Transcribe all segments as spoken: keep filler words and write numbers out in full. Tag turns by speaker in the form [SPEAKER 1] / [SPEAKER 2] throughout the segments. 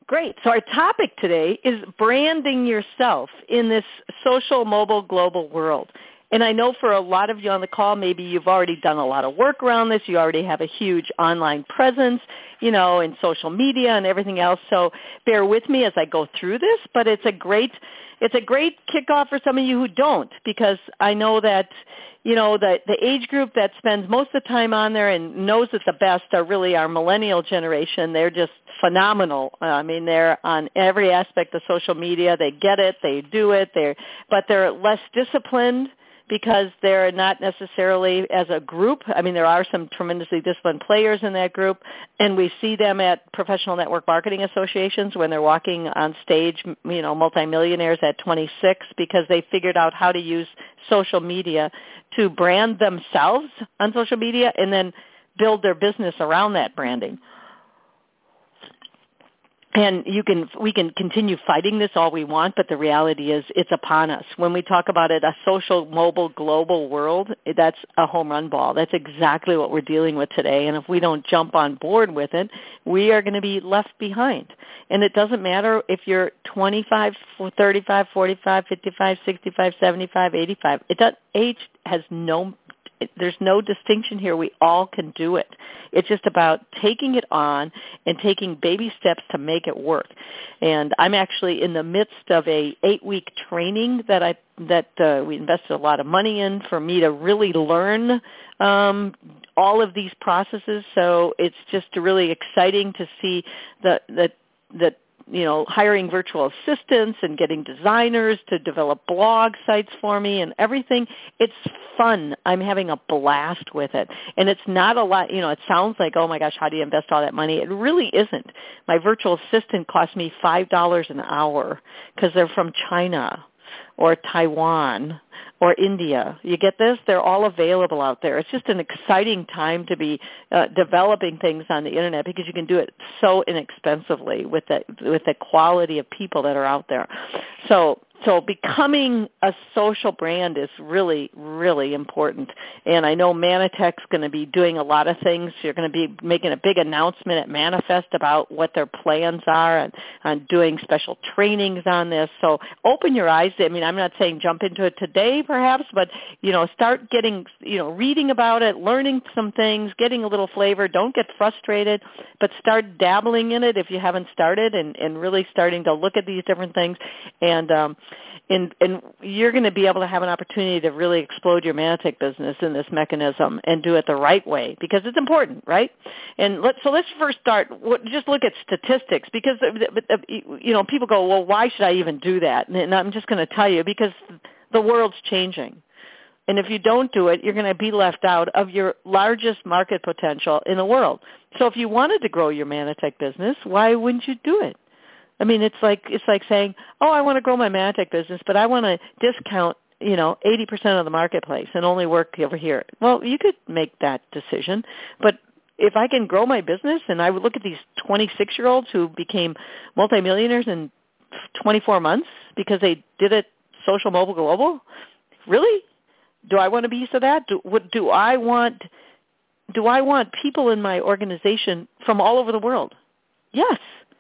[SPEAKER 1] great. So our topic today is branding yourself in this social, mobile, global world. And I know for a lot of you on the call, maybe you've already done a lot of work around this. You already have a huge online presence, you know, in social media and everything else. So bear with me as I go through this, but it's a great it's a great kickoff for some of you who don't, because I know that, you know, the, the age group that spends most of the time on there and knows it the best are really our millennial generation. They're just phenomenal. Uh, I mean, they're on every aspect of social media. They get it. They do it. They're, but they're less disciplined, because they're not necessarily as a group. I mean, there are some tremendously disciplined players in that group, and we see them at professional network marketing associations when they're walking on stage, you know, multimillionaires at twenty-six, because they figured out how to use social media to brand themselves on social media and then build their business around that branding. And you can, we can continue fighting this all we want, but the reality is it's upon us. When we talk about it, a social, mobile, global world, that's a home run ball. That's exactly what we're dealing with today. And if we don't jump on board with it, we are going to be left behind. And it doesn't matter if you're twenty-five, thirty-five, forty-five, fifty-five, sixty-five, seventy-five, eighty-five. It does, age has no There's no distinction here. We all can do it. It's just about taking it on and taking baby steps to make it work. And I'm actually in the midst of a eight-week training that I that uh, we invested a lot of money in for me to really learn um, all of these processes. So it's just really exciting to see that that that. you know, hiring virtual assistants and getting designers to develop blog sites for me and everything. It's fun. I'm having a blast with it. And it's not a lot, you know, it sounds like, oh my gosh, how do you invest all that money? It really isn't. My virtual assistant cost me five dollars an hour because they're from China or Taiwan or India. You get this? They're all available out there. It's just an exciting time to be uh, developing things on the Internet, because you can do it so inexpensively with the, with the quality of people that are out there. So So becoming a social brand is really, really important. And I know Manitech's going to be doing a lot of things. You're going to be making a big announcement at Manifest about what their plans are and, and doing special trainings on this. So open your eyes. I mean, I'm not saying jump into it today perhaps, but, you know, start getting, you know, reading about it, learning some things, getting a little flavor. Don't get frustrated, but start dabbling in it if you haven't started, and, and really starting to look at these different things. And, um, And, and you're going to be able to have an opportunity to really explode your Manitech business in this mechanism and do it the right way, because it's important, right? And let, so let's first start, just look at statistics, because, you know, people go, well, why should I even do that? And I'm just going to tell you, because the world's changing. And if you don't do it, you're going to be left out of your largest market potential in the world. So if you wanted to grow your Manitech business, why wouldn't you do it? I mean, it's like it's like saying, oh, I want to grow my Manitech business, but I want to discount, you know, eighty percent of the marketplace and only work over here. Well, you could make that decision, but if I can grow my business, and I would look at these twenty-six-year-olds who became multimillionaires in twenty-four months because they did it social, mobile, global, really? Do I want a piece of that? Do, what, do I want? Do I want people in my organization from all over the world? Yes.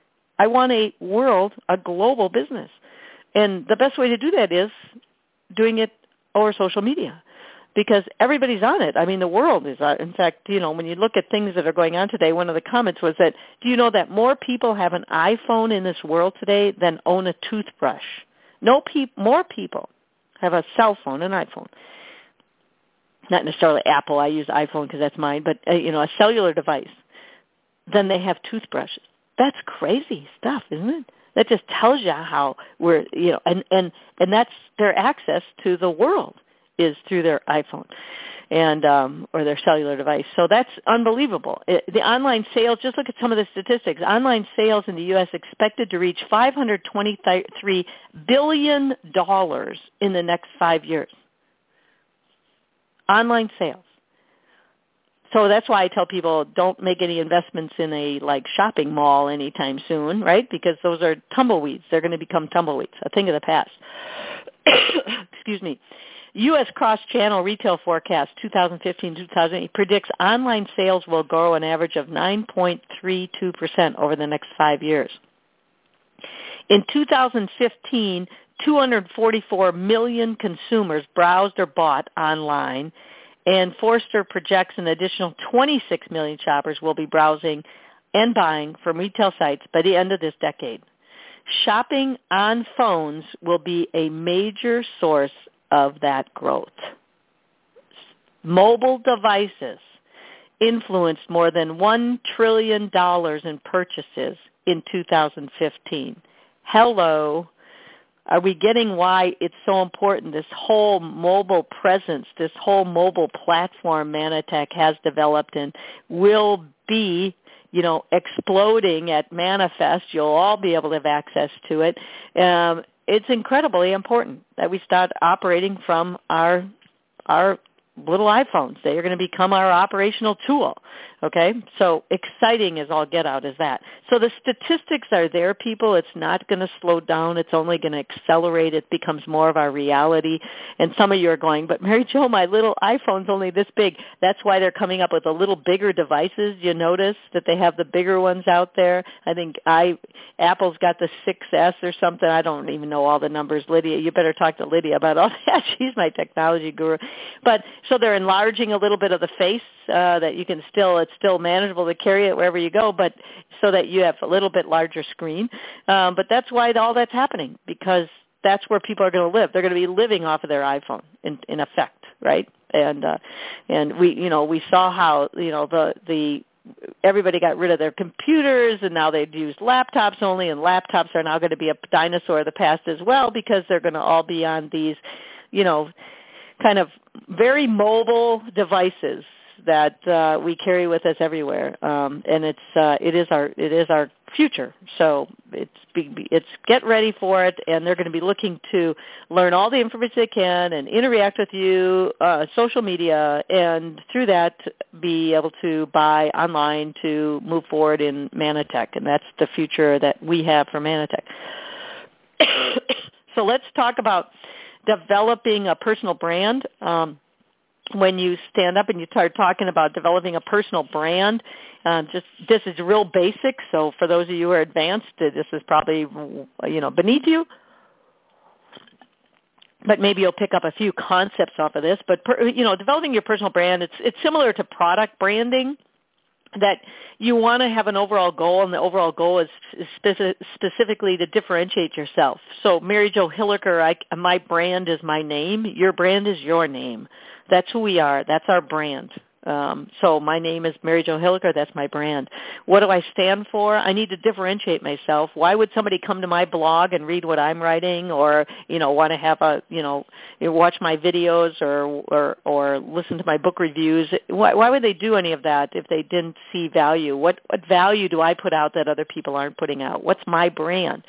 [SPEAKER 1] I want a world, a global business. And the best way to do that is doing it over social media, because everybody's on it. I mean, the world is on. In fact, you know, when you look at things that are going on today, one of the comments was that, do you know that more people have an iPhone in this world today than own a toothbrush? No, pe- more people have a cell phone, an iPhone. Not necessarily Apple. I use iPhone because that's mine, but, uh, you know, a cellular device. Than they have toothbrushes. That's crazy stuff, isn't it? That just tells you how we're, you know, and, and, and that's their access to the world is through their iPhone and um, or their cellular device. So that's unbelievable. It, the online sales, just look at some of the statistics. Online sales in the U S expected to reach five hundred twenty-three billion dollars in the next five years. Online sales. So that's why I tell people don't make any investments in a, like, shopping mall anytime soon, right? Because those are tumbleweeds. They're going to become tumbleweeds, a thing of the past. Excuse me. U S cross-channel retail forecast twenty fifteen to two thousand eight predicts online sales will grow an average of nine point three two percent over the next five years. In two thousand fifteen, two hundred forty-four million consumers browsed or bought online, and Forrester projects an additional twenty-six million shoppers will be browsing and buying from retail sites by the end of this decade. Shopping on phones will be a major source of that growth. Mobile devices influenced more than one trillion dollars in purchases in two thousand fifteen. Hello. Are we getting why it's so important? This whole mobile presence, this whole mobile platform Manatech has developed and will be, you know, exploding at Manifest. You'll all be able to have access to it. Um, it's incredibly important that we start operating from our our little iPhones. They are going to become our operational tool. Okay? So exciting as all get out is that. So the statistics are there, people. It's not going to slow down. It's only going to accelerate. It becomes more of our reality. And some of you are going, but Mary Jo, my little iPhone's only this big. That's why they're coming up with a little bigger devices. You notice that they have the bigger ones out there. I think I Apple's got the six S or something. I don't even know all the numbers. Lydia, you better talk to Lydia about all that. She's my technology guru. But so they're enlarging a little bit of the face uh, that you can still, it's still manageable to carry it wherever you go, but so that you have a little bit larger screen. Um, but that's why all that's happening, because that's where people are going to live. They're going to be living off of their iPhone in, in effect, right? And uh, and we, you know, we saw how, you know, the the everybody got rid of their computers, and now they use laptops only, and laptops are now going to be a dinosaur of the past as well, because they're going to all be on these, you know, kind of very mobile devices that uh, we carry with us everywhere, um, and it's uh, it is our it is our future. So it's it's get ready for it, and they're going to be looking to learn all the information they can and interact with you, uh, social media, and through that be able to buy online to move forward in Manatech, and that's the future that we have for Manatech. So let's talk about developing a personal brand. Um, when you stand up and you start talking about developing a personal brand, uh, just this is real basic. So for those of you who are advanced, this is probably, you know, beneath you. But maybe you'll pick up a few concepts off of this. But, per, you know, developing your personal brand, it's it's similar to product branding, that you want to have an overall goal, and the overall goal is speci- specifically to differentiate yourself. So Mary Jo Hilliker, I, my brand is my name. Your brand is your name. That's who we are. That's our brand. Um, so my name is Mary Jo Hilliker. That's my brand. What do I stand for? I need to differentiate myself. Why would somebody come to my blog and read what I'm writing, or you know, want to have a you know, watch my videos or or, or listen to my book reviews? Why, why would they do any of that if they didn't see value? What what value do I put out that other people aren't putting out? What's my brand?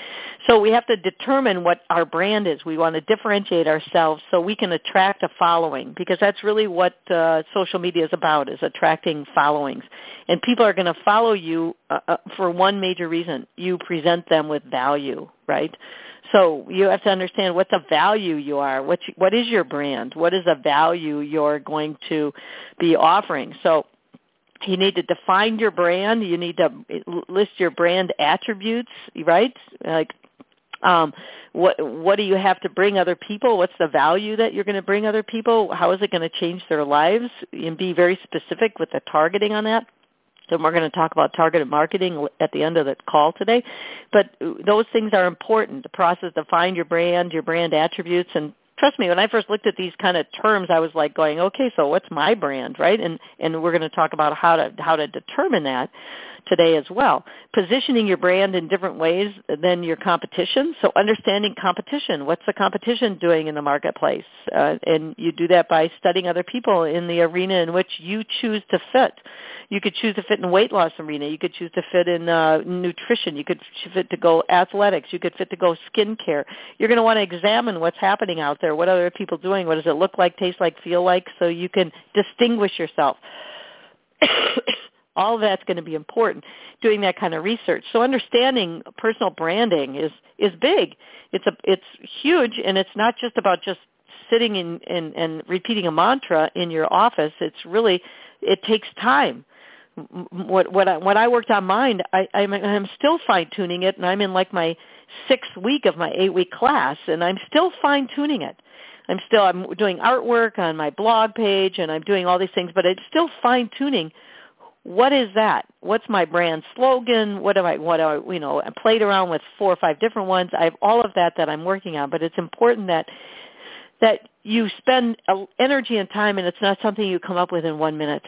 [SPEAKER 1] So we have to determine what our brand is. We want to differentiate ourselves so we can attract a following, because that's really what uh, social media is about, is attracting followings. And people are going to follow you uh, uh, for one major reason. You present them with value, right? So you have to understand what the value you are. What, you, what is your brand? What is the value you're going to be offering? So you need to define your brand. You need to list your brand attributes, right? Like, Um, what what do you have to bring other people? What's the value that you're going to bring other people? How is it going to change their lives? And be very specific with the targeting on that. So we're going to talk about targeted marketing at the end of the call today. But those things are important. The process to find your brand, your brand attributes, and trust me, when I first looked at these kind of terms, I was like going, okay, so what's my brand, right? And and we're going to talk about how to how to determine that today as well. Positioning your brand in different ways than your competition. So understanding competition. What's the competition doing in the marketplace? Uh, and you do that by studying other people in the arena in which you choose to fit. You could choose to fit in weight loss arena. You could choose to fit in uh, nutrition. You could fit to go athletics. You could fit to go skincare. You're going to want to examine what's happening out there. What are other people doing? What does it look like, taste like, feel like, so you can distinguish yourself. All of that's going to be important, doing that kind of research. So understanding personal branding is, is big. It's a it's huge, and it's not just about just sitting in, in and repeating a mantra in your office. It's really, it takes time. What what I, when I worked on mine, I, I'm, I'm still fine tuning it, and I'm in like my sixth week of my eight-week class, and I'm still fine-tuning it. I'm still I'm doing artwork on my blog page, and I'm doing all these things, but it's still fine-tuning. What is that? What's my brand slogan? What do I, what do I, you know, I played around with four or five different ones. I have all of that that I'm working on, but it's important that that you spend energy and time, and it's not something you come up with in one minute.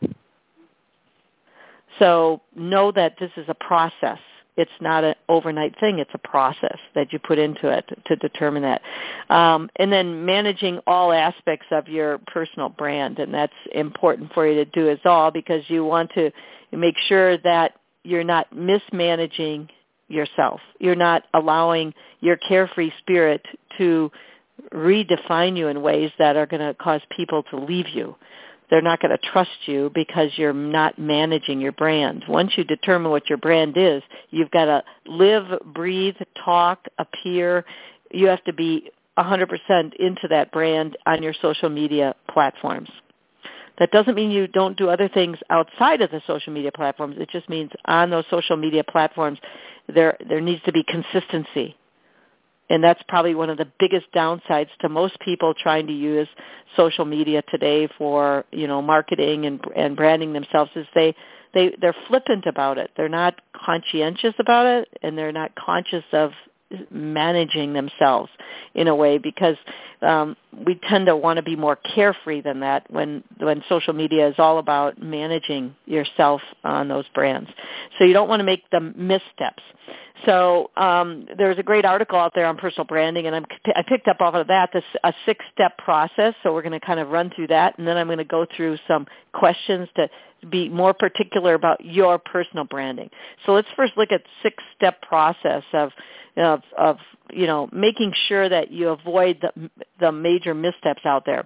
[SPEAKER 1] So know that this is a process. It's not an overnight thing. It's a process that you put into it to determine that. Um, and then managing all aspects of your personal brand, and that's important for you to do as all, because you want to make sure that you're not mismanaging yourself. You're not allowing your carefree spirit to redefine you in ways that are going to cause people to leave you. They're not going to trust you because you're not managing your brand. Once you determine what your brand is, you've got to live, breathe, talk, appear. You have to be one hundred percent into that brand on your social media platforms. That doesn't mean you don't do other things outside of the social media platforms. It just means on those social media platforms, there there needs to be consistency. And that's probably one of the biggest downsides to most people trying to use social media today for, you know, marketing and and branding themselves, is they, they, they're flippant about it. They're not conscientious about it, and they're not conscious of managing themselves in a way, because um, we tend to want to be more carefree than that when when social media is all about managing yourself on those brands. So you don't want to make the missteps. So um, there's a great article out there on personal branding, and I'm, I picked up off of that this a six-step process. So we're going to kind of run through that, and then I'm going to go through some questions to be more particular about your personal branding. So let's first look at six-step process of of, of you know making sure that you avoid the, the major missteps out there.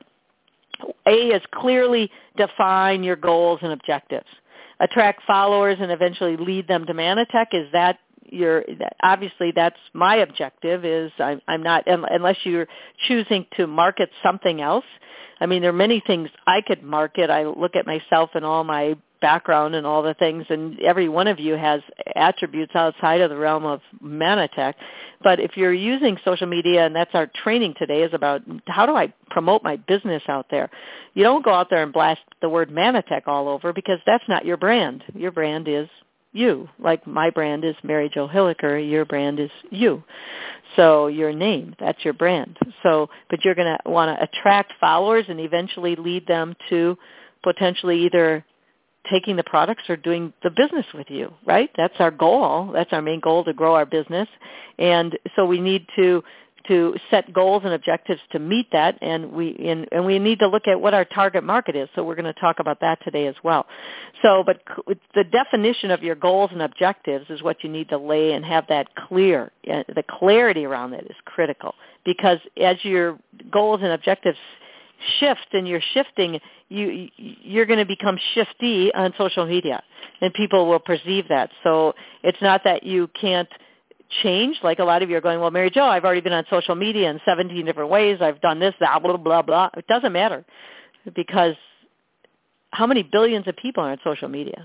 [SPEAKER 1] A is clearly define your goals and objectives. Attract followers and eventually lead them to Manitech. Is that your, obviously that's my objective, is I'm, I'm not, unless you're choosing to market something else. I mean, there are many things I could market. I look at myself and all my background and all the things, and every one of you has attributes outside of the realm of Manitech. But if you're using social media, and that's our training today, is about how do I promote my business out there. You don't go out there and blast the word Manitech all over, because that's not your brand. Your brand is you. Like my brand is Mary Jo Hilliker, your brand is you. So your name, that's your brand. So, but you're going to want to attract followers and eventually lead them to potentially either taking the products or doing the business with you, right? That's our goal. That's our main goal, to grow our business. And so we need to to set goals and objectives to meet that, and we and, and we need to look at what our target market is. So we're going to talk about that today as well. So, but the definition of your goals and objectives is what you need to lay and have that clear. The clarity around it is critical, because as your goals and objectives shift and you're shifting, you you're going to become shifty on social media, and people will perceive that. So it's not that you can't change. Like a lot of you are going, well, Mary Jo, I've already been on social media in seventeen different ways. I've done this, blah, blah, blah, blah. It doesn't matter, because how many billions of people are on social media?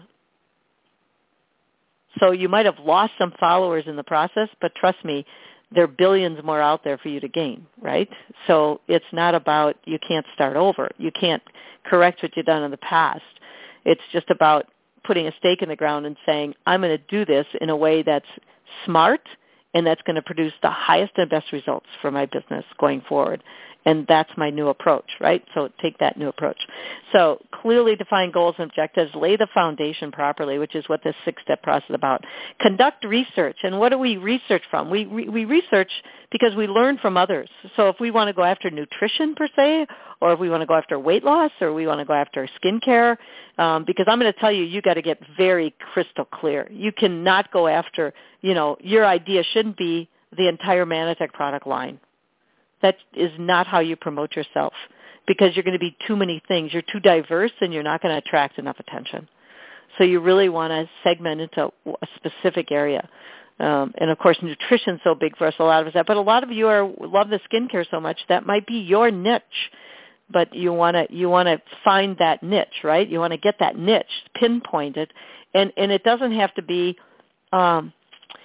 [SPEAKER 1] So you might have lost some followers in the process, but trust me, there are billions more out there for you to gain, right? So it's not about you can't start over. You can't correct what you've done in the past. It's just about putting a stake in the ground and saying, I'm going to do this in a way that's smart, and that's going to produce the highest and best results for my business going forward. And that's my new approach, right? So take that new approach. So clearly define goals and objectives, lay the foundation properly, which is what this six-step process is about. Conduct research. And what do we research from? We, we, we research because we learn from others. So if we want to go after nutrition per se, or if we want to go after weight loss, or we want to go after skincare, um, because I'm going to tell you, you got to get very crystal clear. You cannot go after, you know, your idea shouldn't be the entire Manitech product line. That is not how you promote yourself, because you're going to be too many things. You're too diverse, and you're not going to attract enough attention. So you really want to segment into a specific area. Um, and, of course, nutrition's so big for us, a lot of us. But a lot of you are love the skincare so much, that might be your niche. But you want to you want to find that niche, right? You want to get that niche, pinpoint it. And, and it doesn't have to be um, –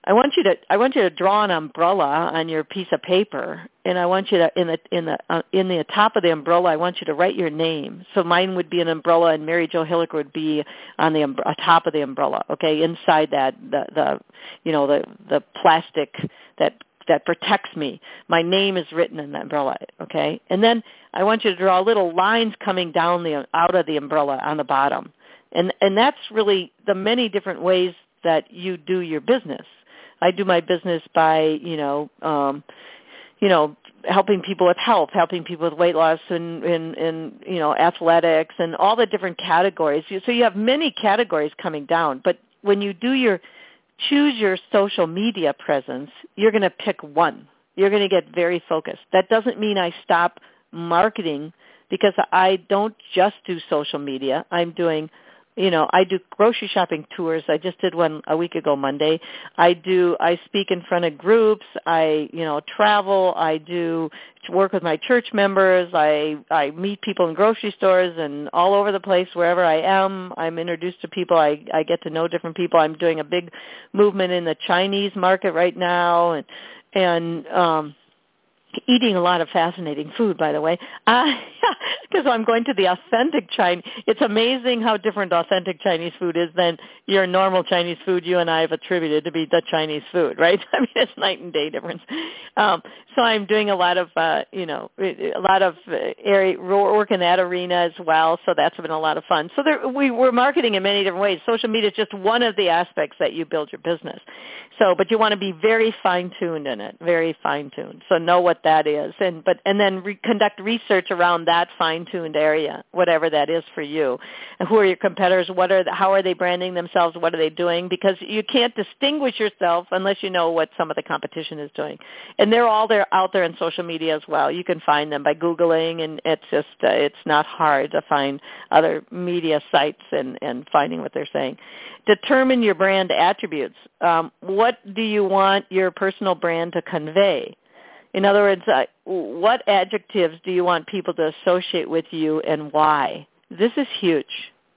[SPEAKER 1] I want you to I want you to draw an umbrella on your piece of paper, and I want you to in the in the uh, in the top of the umbrella I want you to write your name. So mine would be an umbrella, and Mary Jo Hilliker would be on the um, top of the umbrella. Okay, inside that the the you know the the plastic that that protects me. My name is written in the umbrella. Okay, and then I want you to draw little lines coming down the out of the umbrella on the bottom, and and that's really the many different ways that you do your business. I do my business by, you know, um, you know, helping people with health, helping people with weight loss, and, and, and you know, athletics, and all the different categories. So you have many categories coming down. But when you do your choose your social media presence, you're going to pick one. You're going to get very focused. That doesn't mean I stop marketing, because I don't just do social media. I'm doing You know, I do grocery shopping tours. I just did one a week ago Monday. I do, I speak in front of groups. I, you know, travel. I do work with my church members. I, I meet people in grocery stores and all over the place, wherever I am. I'm introduced to people. I, I get to know different people. I'm doing a big movement in the Chinese market right now, and, and, um, eating a lot of fascinating food, by the way, because uh, I'm going to the authentic Chinese. It's amazing how different authentic Chinese food is than your normal Chinese food you and I have attributed to be the Chinese food, right? I mean, it's night and day difference. Um, so I'm doing a lot of, uh, you know, a lot of uh, area work in that arena as well. So that's been a lot of fun. So there, we, we're marketing in many different ways. Social media is just one of the aspects that you build your business. So, but you want to be very fine-tuned in it, very fine-tuned. So know what that is, and but and then re- conduct research around that fine-tuned area, whatever that is for you. And who are your competitors? What are the, how are they branding themselves? What are they doing? Because you can't distinguish yourself unless you know what some of the competition is doing. And they're all there out there in social media as well. You can find them by Googling, and it's just uh, it's not hard to find other media sites and, and finding what they're saying. Determine your brand attributes. Um, what do you want your personal brand to convey? In other words, uh, what adjectives do you want people to associate with you, and why? This is huge.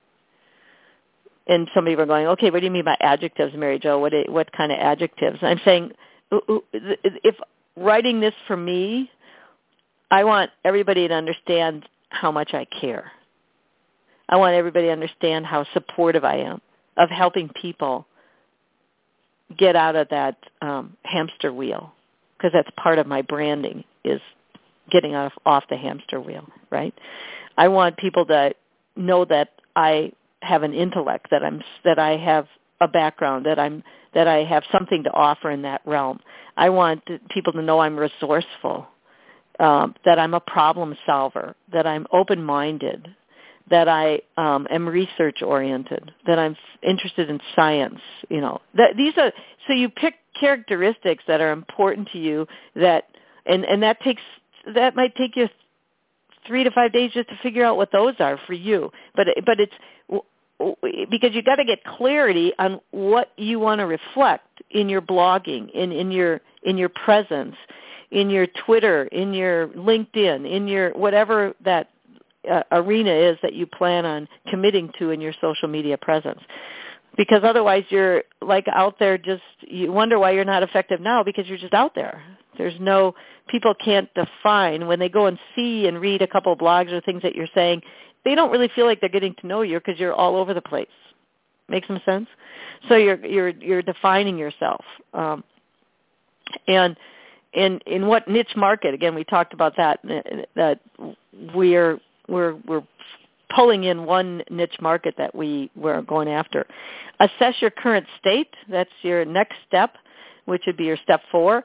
[SPEAKER 1] And some people are going, okay, what do you mean by adjectives, Mary Jo? What, what kind of adjectives? I'm saying, if writing this for me, I want everybody to understand how much I care. I want everybody to understand how supportive I am of helping people get out of that um, hamster wheel, because that's part of my branding, is getting off, off the hamster wheel, right? I want people to know that I have an intellect, that I'm that I have a background, that I'm that I have something to offer in that realm. I want people to know I'm resourceful, um, that I'm a problem solver, that I'm open-minded, that I um, am research-oriented, that I'm interested in science. You know, that these are so you pick characteristics that are important to you, that and, and that takes that might take you three to five days just to figure out what those are for you. But but it's because you got to get clarity on what you want to reflect in your blogging, in, in your in your presence, in your Twitter, in your LinkedIn, in your whatever that uh, arena is that you plan on committing to in your social media presence. Because otherwise you're like out there just, you wonder why you're not effective now, because you're just out there. There's no, people can't define, when they go and see and read a couple of blogs or things that you're saying, they don't really feel like they're getting to know you because you're all over the place. Make some sense? So you're you're you're defining yourself. Um, and in in what niche market, again, we talked about that, that we're we're we're pulling in one niche market that we we're going after. Assess your current state. That's your next step, which would be your step four.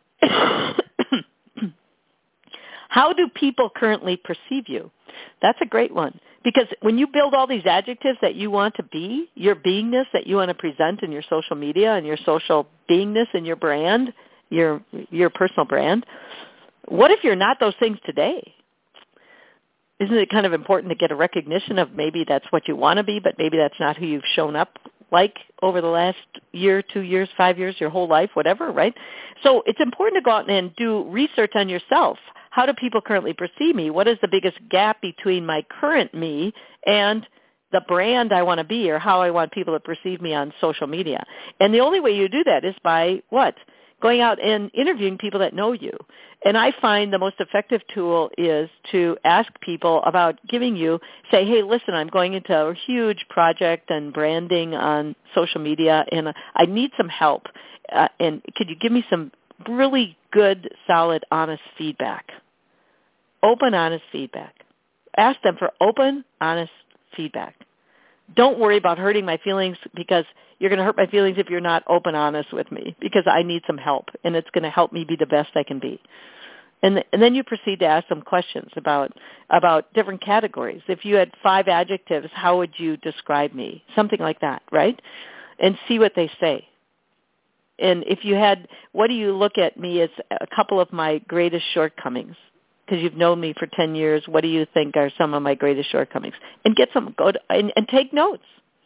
[SPEAKER 1] How do people currently perceive you? That's a great one. Because when you build all these adjectives that you want to be, your beingness that you want to present in your social media and your social beingness and your brand, your your personal brand, what if you're not those things today? Isn't it kind of important to get a recognition of maybe that's what you want to be, but maybe that's not who you've shown up like over the last year, two years, five years, your whole life, whatever, right? So it's important to go out and do research on yourself. How do people currently perceive me? What is the biggest gap between my current me and the brand I want to be or how I want people to perceive me on social media. And the only way you do that is by what? Going out and interviewing people that know you. And I find the most effective tool is to ask people about giving you, say, hey, listen, I'm going into a huge project and branding on social media, and I need some help. Uh, and could you give me some really good, solid, honest feedback? Open, honest feedback. Ask them for open, honest feedback. Don't worry about hurting my feelings, because you're going to hurt my feelings if you're not open, honest with me, because I need some help, and it's going to help me be the best I can be. And, th- and then you proceed to ask them questions about about different categories. If you had five adjectives, how would you describe me? Something like that, right? And see what they say. And if you had, what do you look at me as a couple of my greatest shortcomings? Because you've known me for ten years, what do you think are some of my greatest shortcomings? And get some, go to, and, and take notes.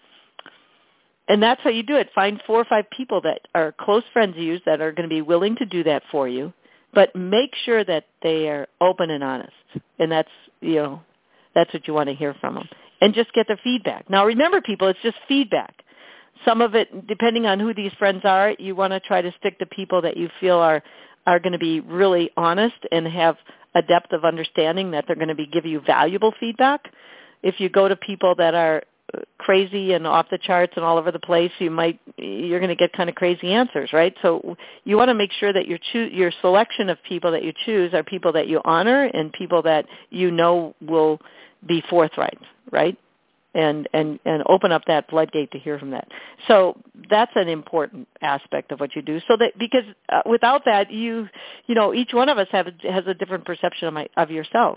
[SPEAKER 1] And that's how you do it. Find four or five people that are close friends of yours that are going to be willing to do that for you, but make sure that they are open and honest. And that's, you know, that's what you want to hear from them. And just get their feedback. Now, remember, people, it's just feedback. Some of it, depending on who these friends are, you want to try to stick to people that you feel are, are going to be really honest and have a depth of understanding that they're going to be give you valuable feedback. If you go to people that are crazy and off the charts and all over the place, you might you're going to get kind of crazy answers, right? So you want to make sure that your choo- your selection of people that you choose are people that you honor and people that you know will be forthright, right? And and and open up that floodgate to hear from that. So that's an important aspect of what you do. So that because uh, without that, you you know each one of us have a, has a different perception of my of yourself.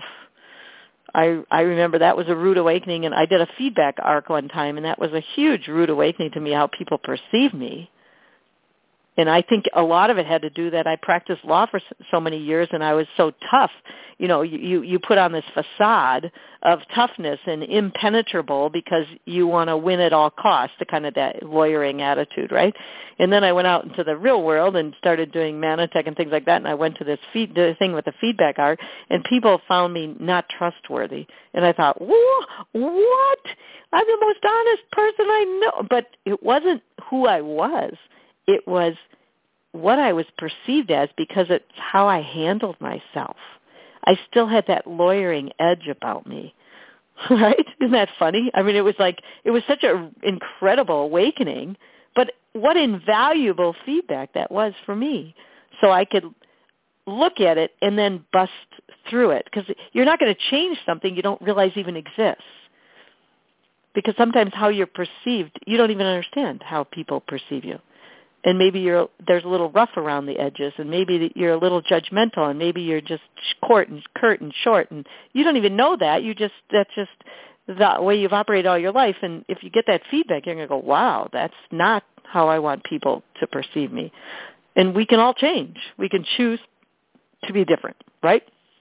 [SPEAKER 1] I I remember that was a rude awakening, and I did a feedback arc one time, and that was a huge rude awakening to me how people perceive me. And I think a lot of it had to do that I practiced law for so many years, and I was so tough. You know, you, you put on this facade of toughness and impenetrable because you want to win at all costs, the kind of that lawyering attitude, right? And then I went out into the real world and started doing Manatech and things like that, and I went to this feed, the thing with the feedback art, and people found me not trustworthy. And I thought, what? What? I'm the most honest person I know. But it wasn't who I was. It was what I was perceived as because it's how I handled myself. I still had that lawyering edge about me, right? Isn't that funny? I mean, it was like, it was such an incredible awakening, but what invaluable feedback that was for me. So I could look at it and then bust through it, because you're not going to change something you don't realize even exists. Because sometimes how you're perceived, you don't even understand how people perceive you. And maybe you're there's a little rough around the edges, and maybe you're a little judgmental, and maybe you're just short and curt and short, and you don't even know that. You just that's just the way you've operated all your life. And if you get that feedback, you're going to go, "Wow, that's not how I want people to perceive me." And we can all change. We can choose to be different, right?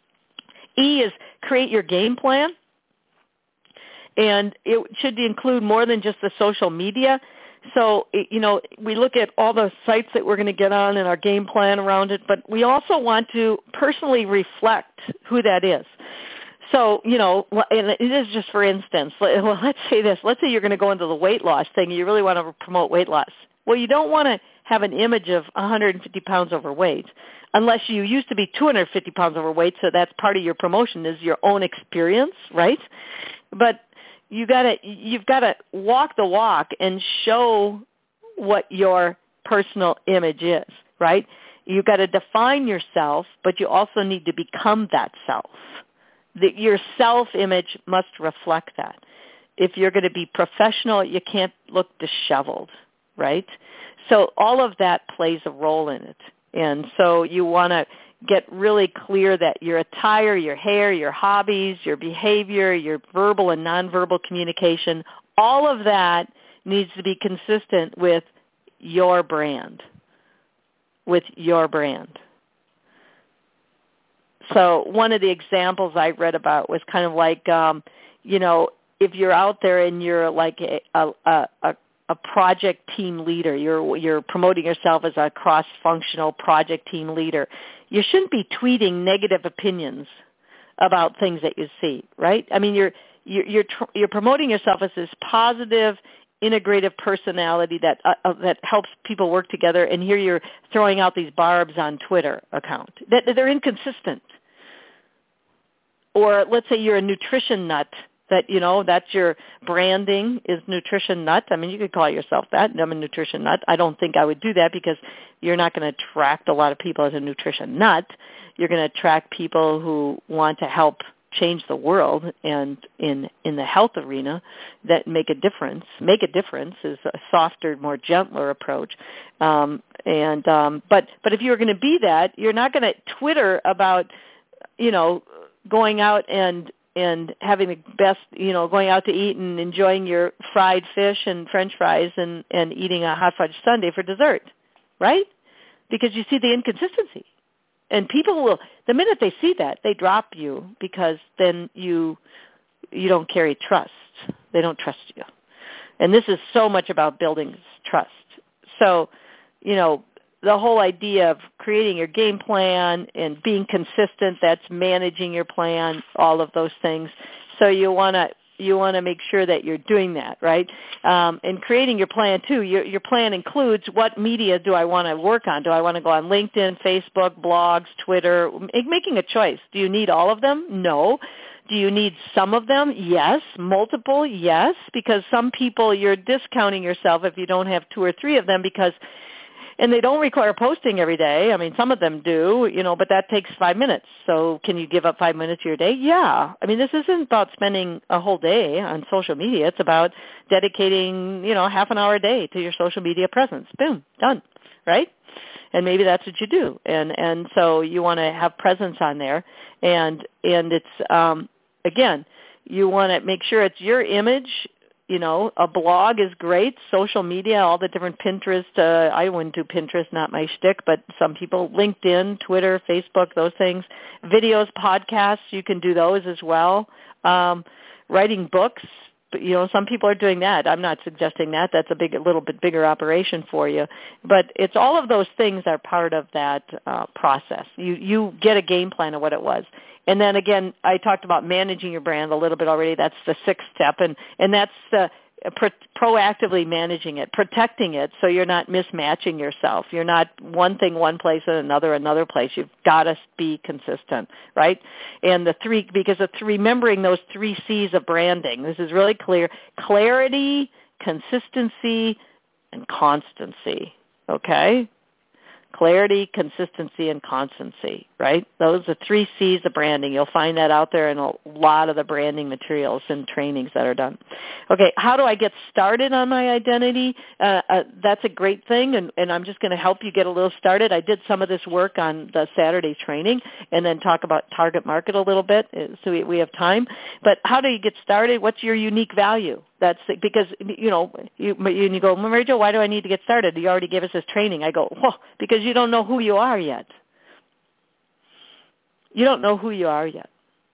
[SPEAKER 1] E is create your game plan, and it should include more than just the social media. So, you know, we look at all the sites that we're going to get on and our game plan around it, but we also want to personally reflect who that is. So, you know, and it is just for instance, well, let's say this. Let's say you're going to go into the weight loss thing and you really want to promote weight loss. Well, you don't want to have an image of one hundred fifty pounds overweight unless you used to be two hundred fifty pounds overweight, so that's part of your promotion is your own experience, right? But You gotta, you've got to walk the walk and show what your personal image is, right? You've got to define yourself, but you also need to become that self. The, your self-image must reflect that. If you're going to be professional, you can't look disheveled, right? So all of that plays a role in it. And so you want to get really clear that your attire, your hair, your hobbies, your behavior, your verbal and nonverbal communication, all of that needs to be consistent with your brand, with your brand. So one of the examples I read about was kind of like, um, you know, if you're out there and you're like a, a, a a project team leader, you're you're promoting yourself as a cross-functional project team leader, you shouldn't be tweeting negative opinions about things that you see, right? I mean, you're you're you're, tr- you're promoting yourself as this positive, integrative personality that uh, uh, that helps people work together, and here you're throwing out these barbs on Twitter account. That they're inconsistent. Or let's say you're a nutrition nut. That, you know, that's your branding is nutrition nut. I mean, you could call yourself that. I'm a nutrition nut. I don't think I would do that because you're not going to attract a lot of people as a nutrition nut. You're going to attract people who want to help change the world and in in the health arena that make a difference. Make a difference is a softer, more gentler approach. Um, and um, but but if you're going to be that, you're not going to Twitter about, you know, going out and and having the best, you know, going out to eat and enjoying your fried fish and French fries and, and eating a hot fudge sundae for dessert, right? Because you see the inconsistency. And people will, the minute they see that, they drop you because then you you don't carry trust. They don't trust you. And this is so much about building trust. So, you know, the whole idea of creating your game plan and being consistent, that's managing your plan, all of those things. So you want to you want to make sure that you're doing that, right? Um, and creating your plan, too, your, your plan includes what media do I want to work on? Do I want to go on LinkedIn, Facebook, blogs, Twitter? Making a choice. Do you need all of them? No. Do you need some of them? Yes. Multiple? Yes. Because some people, you're discounting yourself if you don't have two or three of them because and they don't require posting every day. I mean, some of them do, you know, but that takes five minutes. So can you give up five minutes of your day? Yeah. I mean, this isn't about spending a whole day on social media. It's about dedicating, you know, half an hour a day to your social media presence. Boom, done, right? And maybe that's what you do. And and so you want to have presence on there. And, and it's, um, again, you want to make sure it's your image. You know, a blog is great. Social media, all the different Pinterest. Uh, I wouldn't do Pinterest, not my shtick, but some people, LinkedIn, Twitter, Facebook, those things. Videos, podcasts, you can do those as well. Um, writing books, you know, some people are doing that. I'm not suggesting that. That's a big, a little bit bigger operation for you. But it's all of those things are part of that uh, process. You you get a game plan of what it was. And then again, I talked about managing your brand a little bit already. That's the sixth step, and and that's uh, pro- proactively managing it, protecting it, so you're not mismatching yourself. You're not one thing one place and another another place. You've got to be consistent, right? And the three, because of th- remembering those three C's of branding. This is really clear: clarity, consistency, and constancy. Okay. Clarity, consistency, and constancy, right? Those are three C's of branding. You'll find that out there in a lot of the branding materials and trainings that are done. Okay, how do I get started on my identity? Uh, uh, that's a great thing, and, and I'm just going to help you get a little started. I did some of this work on the Saturday training and then talk about target market a little bit so we, we have time. But how do you get started? What's your unique value? That's because, you know, you, you go, Mary Jo, why do I need to get started? You already gave us this training. I go, well, because you don't know who you are yet. You don't know who you are yet.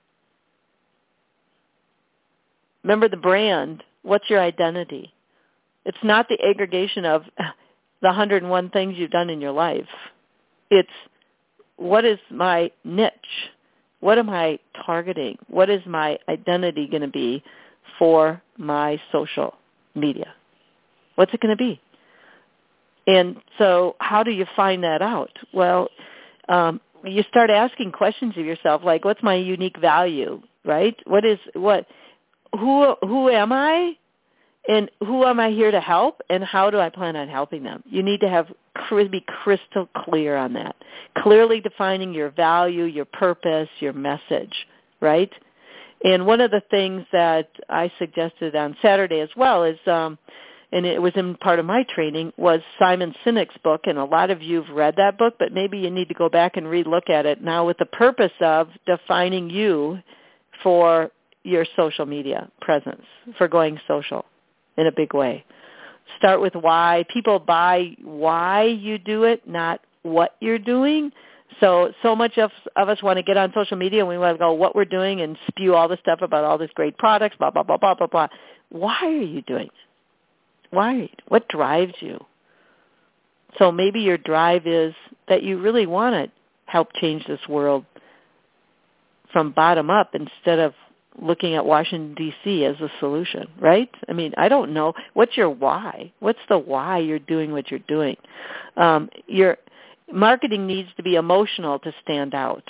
[SPEAKER 1] Remember the brand. What's your identity? It's not the aggregation of the one hundred and one things you've done in your life. It's what is my niche? What am I targeting? What is my identity going to be for my social media? What's it going to be? And so how do you find that out? Well, um, you start asking questions of yourself, like, what's my unique value, right? What is, what, who, who am I? And who am I here to help? And how do I plan on helping them? You need to have, be crystal clear on that. Clearly defining your value, your purpose, your message, right? And one of the things that I suggested on Saturday as well is, um, and it was in part of my training, was Simon Sinek's book, and a lot of you have read that book, but maybe you need to go back and relook at it now with the purpose of defining you for your social media presence, for going social in a big way. Start with why. People buy why you do it, not what you're doing. So, so much of, of us want to get on social media and we want to go what we're doing and spew all this stuff about all these great products, blah, blah, blah, blah, blah, blah. Why are you doing it? Why? What drives you? So maybe your drive is that you really want to help change this world from bottom up instead of looking at Washington, D C as a solution, right? I mean, I don't know. What's your why? What's the why you're doing what you're doing? Um, your marketing needs to be emotional to stand out.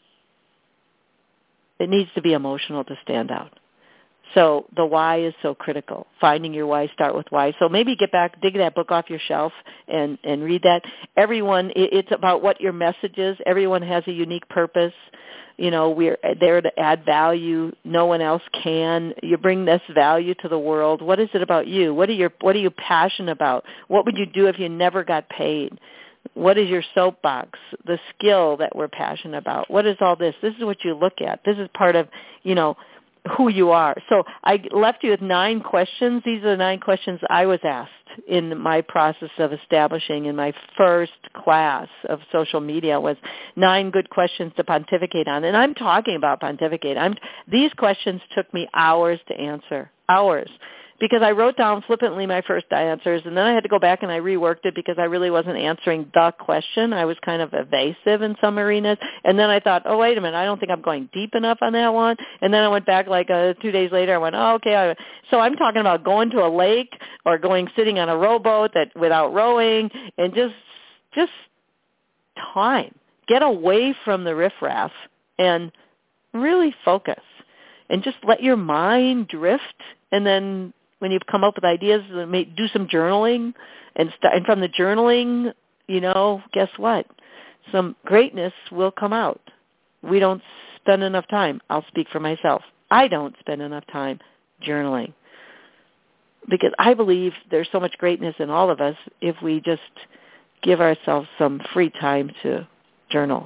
[SPEAKER 1] It needs to be emotional to stand out. So the why is so critical. Finding your why, start with why. So maybe get back, dig that book off your shelf and, and read that. Everyone, it's about what your message is. Everyone has a unique purpose. You know, we're there to add value. No one else can. You bring this value to the world. What is it about you? What are your What are you passionate about? What would you do if you never got paid? What is your soapbox? The skill that we're passionate about. What is all this? This is what you look at. This is part of, you know, who you are. So I left you with nine questions. These are the nine questions I was asked in my process of establishing in my first class of social media was nine good questions to pontificate on. And I'm talking about pontificate. I'm, these questions took me hours to answer, hours. Because I wrote down flippantly my first answers, and then I had to go back and I reworked it because I really wasn't answering the question. I was kind of evasive in some arenas. And then I thought, oh, wait a minute, I don't think I'm going deep enough on that one. And then I went back like uh, two days later. I went, oh, okay. I, so I'm talking about going to a lake or going sitting on a rowboat that without rowing and just just time. Get away from the riffraff and really focus and just let your mind drift, and then when you come up with ideas, do some journaling, and, start, and from the journaling, you know, guess what? Some greatness will come out. We don't spend enough time. I'll speak for myself. I don't spend enough time journaling because I believe there's so much greatness in all of us if we just give ourselves some free time to journal,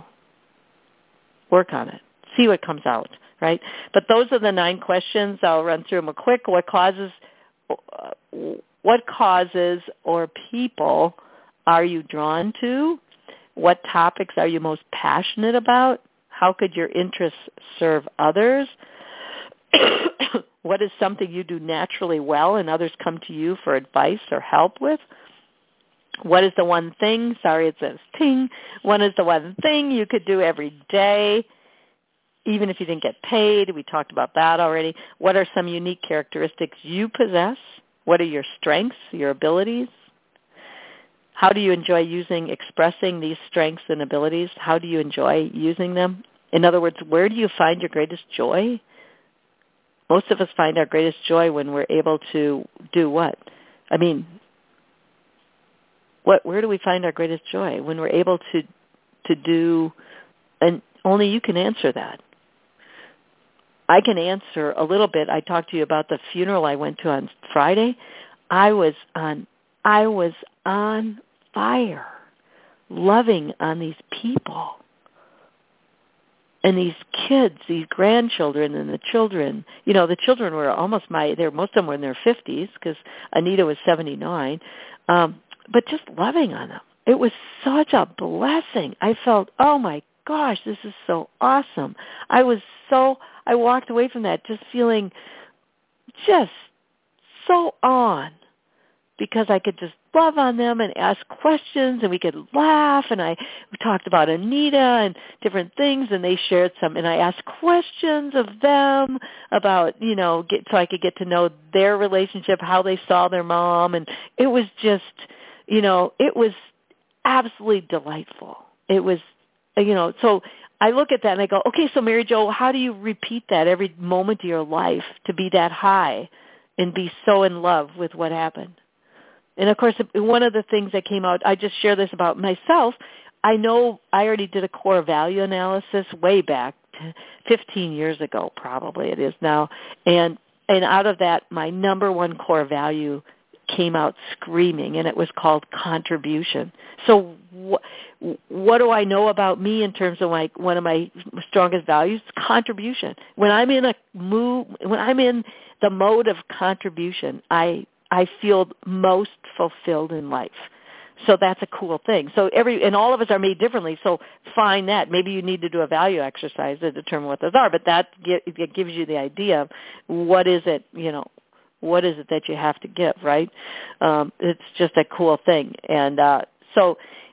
[SPEAKER 1] work on it, see what comes out, right? But those are the nine questions. I'll run through them quick. What causes... What causes or people are you drawn to? What topics are you most passionate about? How could your interests serve others? What is something you do naturally well and others come to you for advice or help with? What is the one thing, sorry it says ting, what is the one thing you could do every day even if you didn't get paid? We talked about that already. What are some unique characteristics you possess? What are your strengths, your abilities? How do you enjoy using, expressing these strengths and abilities? How do you enjoy using them? In other words, where do you find your greatest joy? Most of us find our greatest joy when we're able to do what? I mean, what? Where do we find our greatest joy? When we're able to to do, and only you can answer that. I can answer a little bit. I talked to you about the funeral I went to on Friday. I was on I was on fire, loving on these people. And these kids, these grandchildren and the children, you know, the children were almost my, they were, most of them were in their fifties because Anita was seventy-nine, um, but just loving on them. It was such a blessing. I felt, oh my gosh, this is so awesome. I was so, I walked away from that just feeling just so on because I could just love on them and ask questions and we could laugh, and I we talked about Anita and different things, and they shared some, and I asked questions of them about, you know, get, so I could get to know their relationship, how they saw their mom, and it was just, you know, it was absolutely delightful. It was, you know, so I look at that and I go, okay, so Mary Jo, how do you repeat that every moment of your life to be that high and be so in love with what happened? And, of course, one of the things that came out, I just share this about myself. I know I already did a core value analysis way back fifteen years ago, probably it is now. And and out of that, my number one core value came out screaming, and it was called contribution. So wh- what do I know about me in terms of my one of my strongest values? Contribution. When I'm in a move, when I'm in the mode of contribution, I I feel most fulfilled in life. So that's a cool thing. So every and all of us are made differently. So find that. Maybe you need to do a value exercise to determine what those are. But that it gives you the idea of what is it, you know, what is it that you have to give, right? Um, it's just a cool thing. And uh, so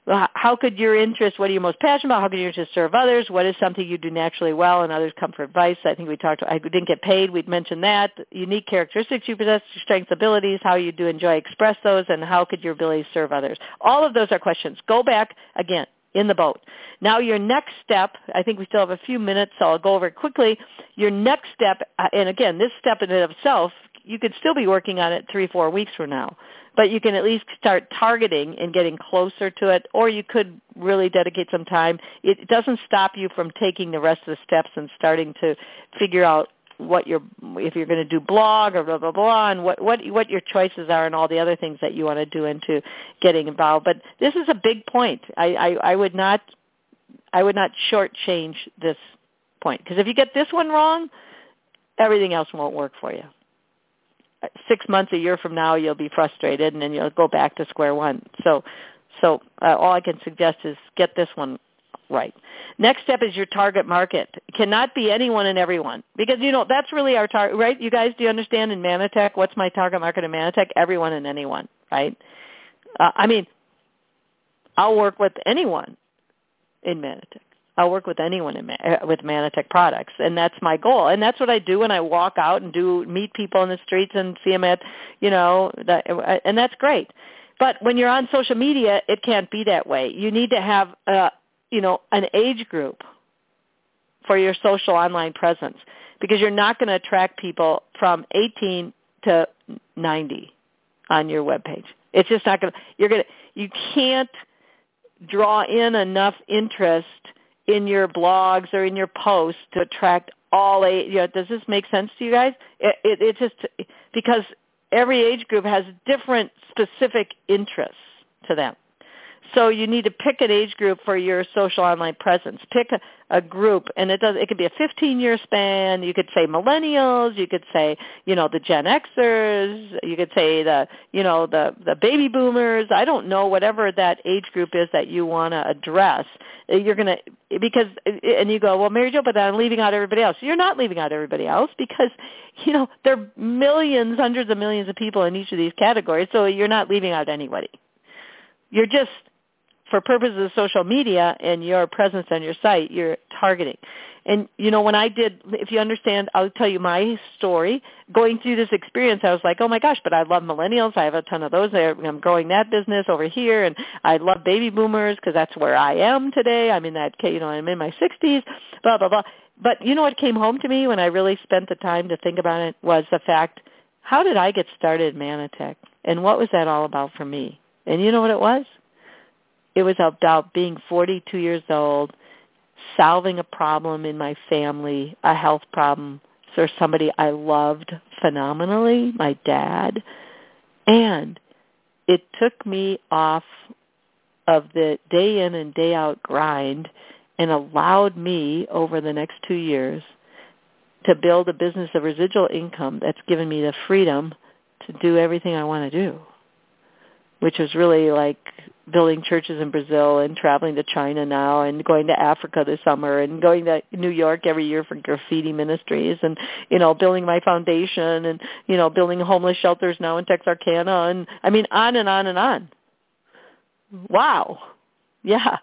[SPEAKER 1] How could your interest, what are you most passionate about? How could your interest serve others? What is something you do naturally well and others come for advice? I think we talked, I didn't get paid. We'd mentioned that. Unique characteristics you possess, your strengths, abilities, how you do enjoy, express those, and how could your abilities serve others? All of those are questions. Go back again. In the boat. Now your next step, I think we still have a few minutes, so I'll go over it quickly. Your next step, and again, this step in and of itself, you could still be working on it three, four weeks from now, but you can at least start targeting and getting closer to it, or you could really dedicate some time. It doesn't stop you from taking the rest of the steps and starting to figure out what you're, if you're going to do blog or blah, blah, blah, and what, what, what your choices are and all the other things that you want to do into getting involved. But this is a big point. I, I, I would not, I would not shortchange this point, because if you get this one wrong, everything else won't work for you. Six months, a year from now, you'll be frustrated, and then you'll go back to square one. So, so uh, all I can suggest is get this one right. Next step is your target market. It cannot be anyone and everyone, because, you know, that's really our target, right? You guys, do you understand in Manatech, what's my target market in Manatech? Everyone and anyone, right? Uh, I mean, I'll work with anyone in Manatech. I'll work with anyone in, uh, with Manatech products, and that's my goal. And that's what I do when I walk out and do meet people in the streets and see them at, you know, the, and that's great. But when you're on social media, it can't be that way. You need to have uh, you know, an age group for your social online presence, because you're not going to attract people from eighteen to ninety on your webpage. It's just not going to, you're going to, you can't draw in enough interest in your blogs or in your posts to attract all age. You know, does this make sense to you guys? It, it, it just, because every age group has different specific interests to them. So you need to pick an age group for your social online presence. Pick a, a group, and it does. It could be a fifteen-year span. You could say millennials. You could say, you know, the Gen Xers. You could say the, you know, the the baby boomers. I don't know, whatever that age group is that you want to address. You're gonna, because, and you go, well, Mary Jo, but I'm leaving out everybody else. You're not leaving out everybody else, because, you know, there are millions, hundreds of millions of people in each of these categories. So you're not leaving out anybody. You're just, for purposes of social media and your presence on your site, you're targeting. And, you know, when I did, if you understand, I'll tell you my story. Going through this experience, I was like, oh, my gosh, but I love millennials. I have a ton of those. I'm growing that business over here. And I love baby boomers because that's where I am today. I'm in that, you know, I'm in my sixties, blah, blah, blah. But you know what came home to me when I really spent the time to think about it was the fact, how did I get started in Manatech? And what was that all about for me? And you know what it was? It was about being forty-two years old, solving a problem in my family, a health problem for somebody I loved phenomenally, my dad. And it took me off of the day in and day out grind and allowed me over the next two years to build a business of residual income that's given me the freedom to do everything I want to do, which was really like building churches in Brazil and traveling to China now and going to Africa this summer and going to New York every year for graffiti ministries and, you know, building my foundation and, you know, building homeless shelters now in Texarkana and, I mean, on and on and on. Wow. Yeah.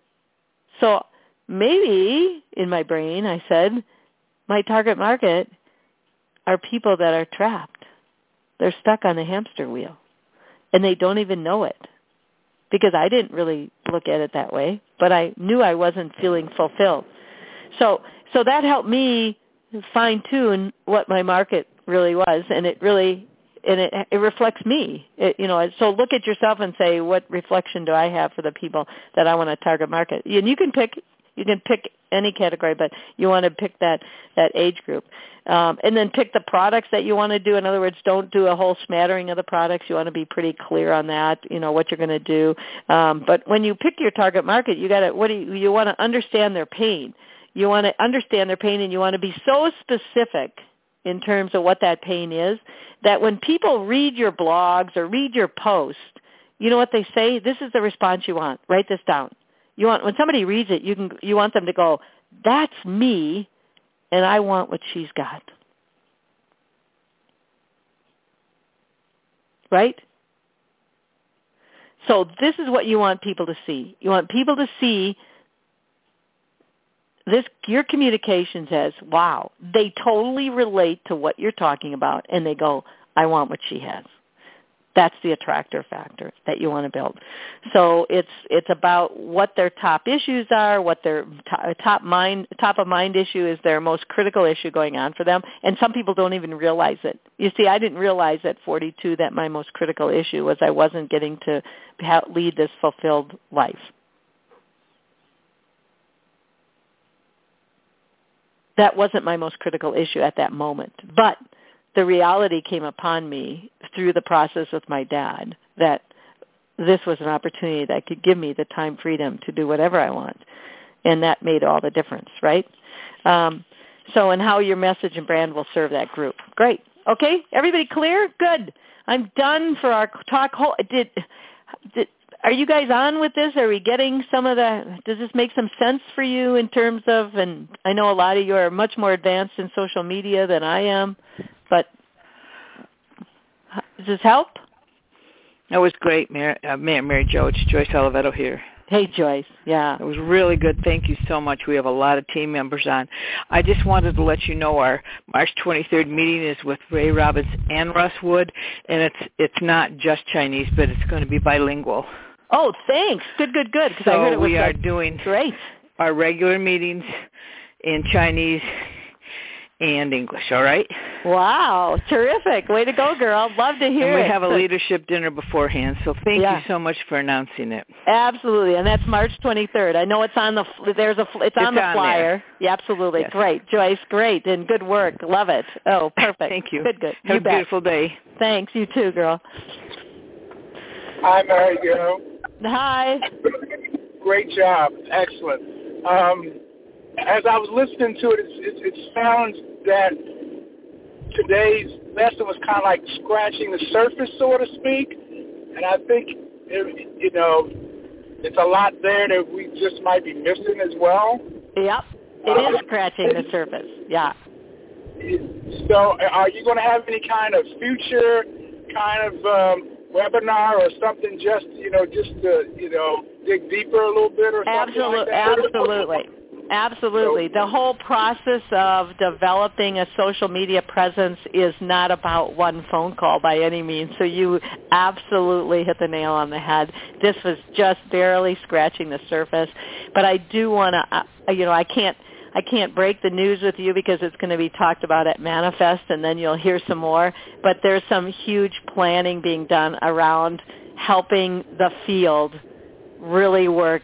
[SPEAKER 1] So maybe in my brain I said, my target market are people that are trapped. They're stuck on the hamster wheel. And they don't even know it, because I didn't really look at it that way, but I knew I wasn't feeling fulfilled. So so that helped me fine-tune what my market really was, and it really, and it, it reflects me. It, you know, so look at yourself and say, what reflection do I have for the people that I want to target market? And you can pick You can pick any category, but you want to pick that, that age group. Um, and then pick the products that you want to do. In other words, don't do a whole smattering of the products. You want to be pretty clear on that, you know, what you're going to do. Um, but when you pick your target market, you got to, what do you, you want to understand their pain. You want to understand their pain, and you want to be so specific in terms of what that pain is that when people read your blogs or read your post, you know what they say? This is the response you want. Write this down. You want, when somebody reads it, you can you want them to go, that's me, and I want what she's got. Right? So this is what you want people to see. You want people to see this, your communications as, wow, they totally relate to what you're talking about, and they go, I want what she has. That's the attractor factor that you want to build. So it's it's about what their top issues are, what their top mind top of mind issue is, their most critical issue going on for them. And some people don't even realize it. You see, I didn't realize at forty-two that my most critical issue was I wasn't getting to lead this fulfilled life. That wasn't my most critical issue at that moment. But the reality came upon me through the process with my dad that this was an opportunity that could give me the time freedom to do whatever I want. And that made all the difference, right? Um, so, and how your message and brand will serve that group. Great. Okay, everybody clear? Good. I'm done for our talk. Did, did Are you guys on with this? Are we getting some of the, does this make some sense for you in terms of, and I know a lot of you are much more advanced in social media than I am, but does this help?
[SPEAKER 2] That was great, Mary, uh, Mary Jo. It's Joyce Oliveto here.
[SPEAKER 1] Hey, Joyce. Yeah.
[SPEAKER 2] It was really good. Thank you so much. We have a lot of team members on. I just wanted to let you know our March twenty-third meeting is with Ray Robbins and Russ Wood, and it's it's not just Chinese, but it's going to be bilingual.
[SPEAKER 1] Oh, thanks. Good, good, good.
[SPEAKER 2] So
[SPEAKER 1] I heard it was
[SPEAKER 2] we are
[SPEAKER 1] like,
[SPEAKER 2] doing
[SPEAKER 1] great.
[SPEAKER 2] our regular meetings in Chinese and English, all right?
[SPEAKER 1] Wow, terrific. Way to go, girl. Love to hear
[SPEAKER 2] it. And we
[SPEAKER 1] it.
[SPEAKER 2] have a leadership dinner beforehand, so thank yeah. you so much for announcing it.
[SPEAKER 1] Absolutely, and that's March twenty-third. I know it's on the there's a it's, it's on the
[SPEAKER 2] on
[SPEAKER 1] flyer.
[SPEAKER 2] There.
[SPEAKER 1] Yeah, absolutely.
[SPEAKER 2] Yes.
[SPEAKER 1] Great. Joyce, great, and good work. Love it. Oh, perfect.
[SPEAKER 2] Thank you.
[SPEAKER 1] Good, good.
[SPEAKER 2] Have
[SPEAKER 1] you
[SPEAKER 2] a
[SPEAKER 1] bet.
[SPEAKER 2] beautiful day.
[SPEAKER 1] Thanks. You too, girl.
[SPEAKER 3] Hi, Mary Jo.
[SPEAKER 1] Hi.
[SPEAKER 3] Great job. Excellent. Um, as I was listening to it, it, it, it sounds that today's lesson was kind of like scratching the surface, so to speak. And I think, it, you know, it's a lot there that we just might be missing as well.
[SPEAKER 1] Yep. It uh, is scratching the surface. Yeah.
[SPEAKER 3] So are you going to have any kind of future kind of um, webinar or something just, you know, just to, you know, dig deeper a little bit or something
[SPEAKER 1] Absolutely,
[SPEAKER 3] like that?
[SPEAKER 1] Absolutely. Absolutely. The whole process of developing a social media presence is not about one phone call by any means. So you absolutely hit the nail on the head. This was just barely scratching the surface. But I do want to, uh, you know, I can't, I can't break the news with you because it's going to be talked about at Manifest, and then you'll hear some more. But there's some huge planning being done around helping the field really work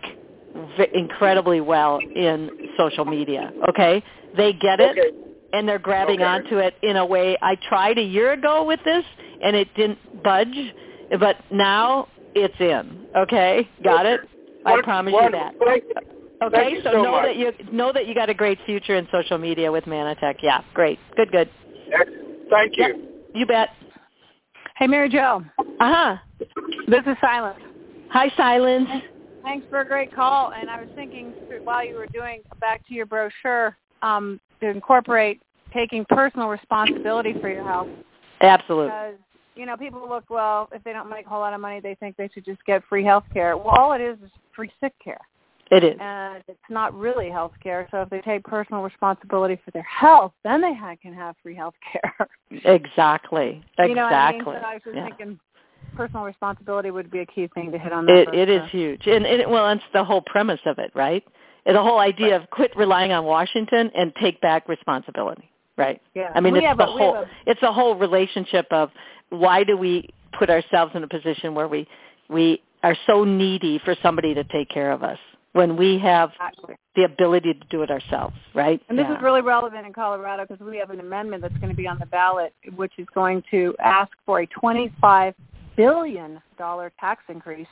[SPEAKER 1] incredibly well in social media, okay? They get it,
[SPEAKER 3] okay.
[SPEAKER 1] and they're grabbing
[SPEAKER 3] okay.
[SPEAKER 1] onto it in a way. I tried a year ago with this, and it didn't budge, but now it's in, okay? Got it? I promise you that. Okay, so,
[SPEAKER 3] so
[SPEAKER 1] know
[SPEAKER 3] much.
[SPEAKER 1] that you know that you got a great future in social media with Manatech. Yeah, great. Good, good.
[SPEAKER 3] Thank you.
[SPEAKER 1] Yep, you bet.
[SPEAKER 4] Hey, Mary Jo.
[SPEAKER 1] Uh-huh.
[SPEAKER 4] This is Silence.
[SPEAKER 1] Hi, Silence.
[SPEAKER 4] Thanks for a great call. And I was thinking while you were doing, back to your brochure, um, to incorporate taking personal responsibility for your health.
[SPEAKER 1] Absolutely.
[SPEAKER 4] Because, you know, people look, well, if they don't make a whole lot of money, they think they should just get free health care. Well, all it is is free sick care.
[SPEAKER 1] It is.
[SPEAKER 4] And it's not really health care. So if they take personal responsibility for their health, then they ha- can have free health care.
[SPEAKER 1] Exactly. Exactly.
[SPEAKER 4] You know what I mean? So I was just
[SPEAKER 1] yeah.
[SPEAKER 4] thinking personal responsibility would be a key thing to hit on that.
[SPEAKER 1] It,
[SPEAKER 4] first,
[SPEAKER 1] it is
[SPEAKER 4] so.
[SPEAKER 1] huge. And, and, well, it's the whole premise of it, right? And the whole idea
[SPEAKER 4] right.
[SPEAKER 1] of quit relying on Washington and take back responsibility, right?
[SPEAKER 4] Yeah.
[SPEAKER 1] I mean,
[SPEAKER 4] we
[SPEAKER 1] it's the
[SPEAKER 4] a,
[SPEAKER 1] whole
[SPEAKER 4] a,
[SPEAKER 1] it's the whole relationship of why do we put ourselves in a position where we we are so needy for somebody to take care of us when we have
[SPEAKER 4] exactly.
[SPEAKER 1] the ability to do it ourselves, right?
[SPEAKER 4] And this
[SPEAKER 1] yeah.
[SPEAKER 4] is really relevant in Colorado because we have an amendment that's going to be on the ballot, which is going to ask for a twenty-five billion dollars tax increase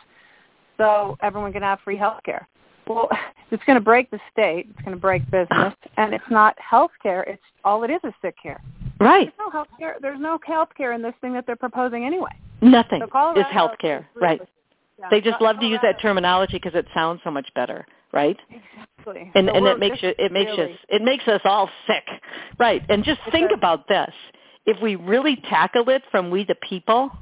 [SPEAKER 4] so everyone can have free health care. Well, it's going to break the state. It's going to break business. And it's not health care. It's all it is is sick care.
[SPEAKER 1] Right.
[SPEAKER 4] There's no health care. There's no health care in this thing that they're proposing anyway.
[SPEAKER 1] Nothing
[SPEAKER 4] so
[SPEAKER 1] is health care. Right.
[SPEAKER 4] Yeah,
[SPEAKER 1] they just love
[SPEAKER 4] Colorado.
[SPEAKER 1] to use that terminology because it sounds so much better, right?
[SPEAKER 4] Exactly.
[SPEAKER 1] And
[SPEAKER 4] so
[SPEAKER 1] and it makes you, it makes
[SPEAKER 4] really...
[SPEAKER 1] us it makes us all sick, right? And just
[SPEAKER 4] it
[SPEAKER 1] think
[SPEAKER 4] does.
[SPEAKER 1] about this: if we really tackle it from we the people,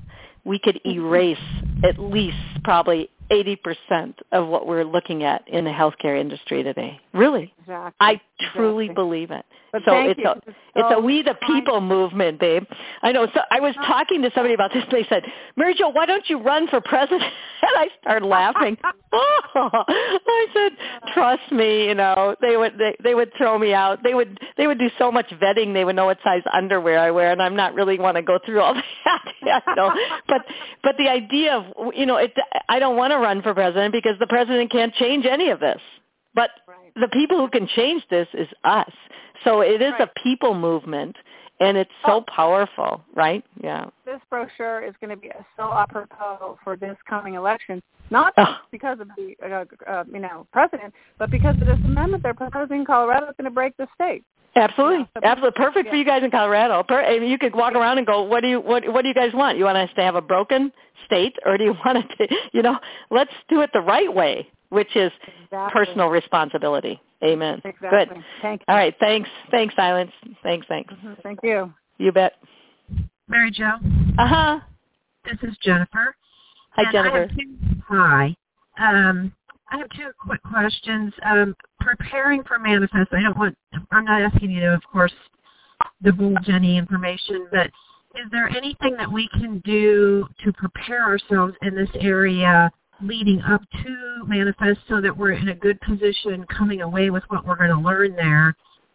[SPEAKER 1] we could erase at least probably eighty percent of what we're looking at in the healthcare industry today. Really.
[SPEAKER 4] Exactly.
[SPEAKER 1] I truly
[SPEAKER 4] exactly.
[SPEAKER 1] believe it.
[SPEAKER 4] But
[SPEAKER 1] so
[SPEAKER 4] thank
[SPEAKER 1] it's
[SPEAKER 4] you.
[SPEAKER 1] a
[SPEAKER 4] It's
[SPEAKER 1] it's
[SPEAKER 4] so
[SPEAKER 1] a we the people movement, babe. I know. So I was talking to somebody about this. They said, Mary Jo, why don't you run for president? And I started laughing. Oh, I said, trust me, you know, they would they, they would throw me out. They would they would do so much vetting. They would know what size underwear I wear, and I'm not really want to go through all that. You know? But but the idea of, you know, it, I don't want to run for president because the president can't change any of this. But
[SPEAKER 4] right.
[SPEAKER 1] the people who can change this is us. So it is
[SPEAKER 4] right.
[SPEAKER 1] a people movement, and it's so powerful, right? Yeah.
[SPEAKER 4] This brochure is going to be so apropos for this coming election, not
[SPEAKER 1] oh.
[SPEAKER 4] because of the uh, uh, you know president, but because of this amendment they're proposing. Colorado is going to break the state.
[SPEAKER 1] Absolutely,
[SPEAKER 4] yeah, so
[SPEAKER 1] absolutely perfect
[SPEAKER 4] yeah.
[SPEAKER 1] for you guys in Colorado. Per- I mean, you could walk around and go, "What do you what What do you guys want? You want us to have a broken state, or do you want it to, you know, let's do it the right way, which is
[SPEAKER 4] exactly.
[SPEAKER 1] personal responsibility." Amen.
[SPEAKER 4] Exactly.
[SPEAKER 1] Good.
[SPEAKER 4] Thank you.
[SPEAKER 1] All right. Thanks. Thanks, Silence. Thanks. Thanks.
[SPEAKER 4] Mm-hmm. Thank you.
[SPEAKER 1] You bet.
[SPEAKER 5] Mary Jo.
[SPEAKER 1] Uh huh.
[SPEAKER 5] This is Jennifer.
[SPEAKER 1] Hi,
[SPEAKER 5] and
[SPEAKER 1] Jennifer.
[SPEAKER 5] I have two, hi. Um, I have two quick questions. Um, preparing for Manifest, I don't want, I'm not asking you to, of course, divulge any information, but is there anything that we can do to prepare ourselves in this area leading up to Manifest so that we're in a good position coming away with what we're going to learn there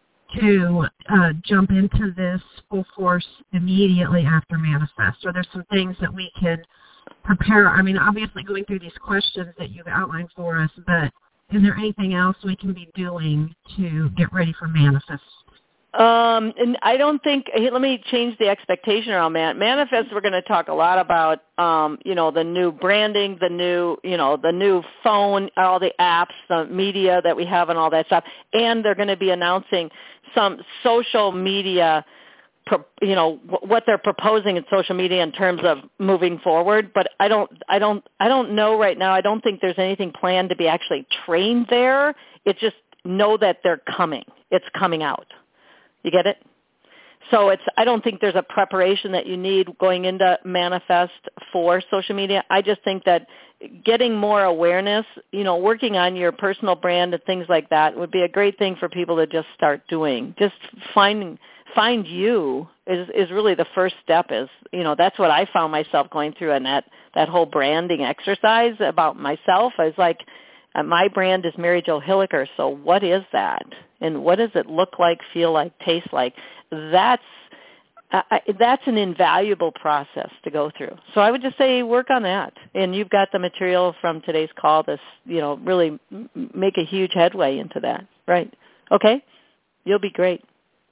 [SPEAKER 5] to uh, jump into this full force immediately after Manifest? Are there some things that we can prepare? I mean, obviously going through these questions that you've outlined for us, but is there anything else we can be doing to get ready for Manifest?
[SPEAKER 1] Um, and I don't think, hey, let me change the expectation around Man- Manifest. We're going to talk a lot about, um, you know, the new branding, the new, you know, the new phone, all the apps, the media that we have and all that stuff. And they're going to be announcing some social media, you know, what they're proposing in social media in terms of moving forward. But I don't, I don't, I don't know right now. I don't think there's anything planned to be actually trained there. It's just know that they're coming. It's coming out. You get it? So it's, I don't think there's a preparation that you need going into Manifest for social media. I just think that getting more awareness, you know, working on your personal brand and things like that would be a great thing for people to just start doing. Just finding, find you is, is really the first step is, you know, that's what I found myself going through in that, that whole branding exercise about myself. I was like, Uh, my brand is Mary Jo Hilliker, so what is that? And what does it look like, feel like, taste like? That's uh, that's an invaluable process to go through. So I would just say work on that. And you've got the material from today's call to, you know, really m- make a huge headway into that. Right. Okay? You'll be great.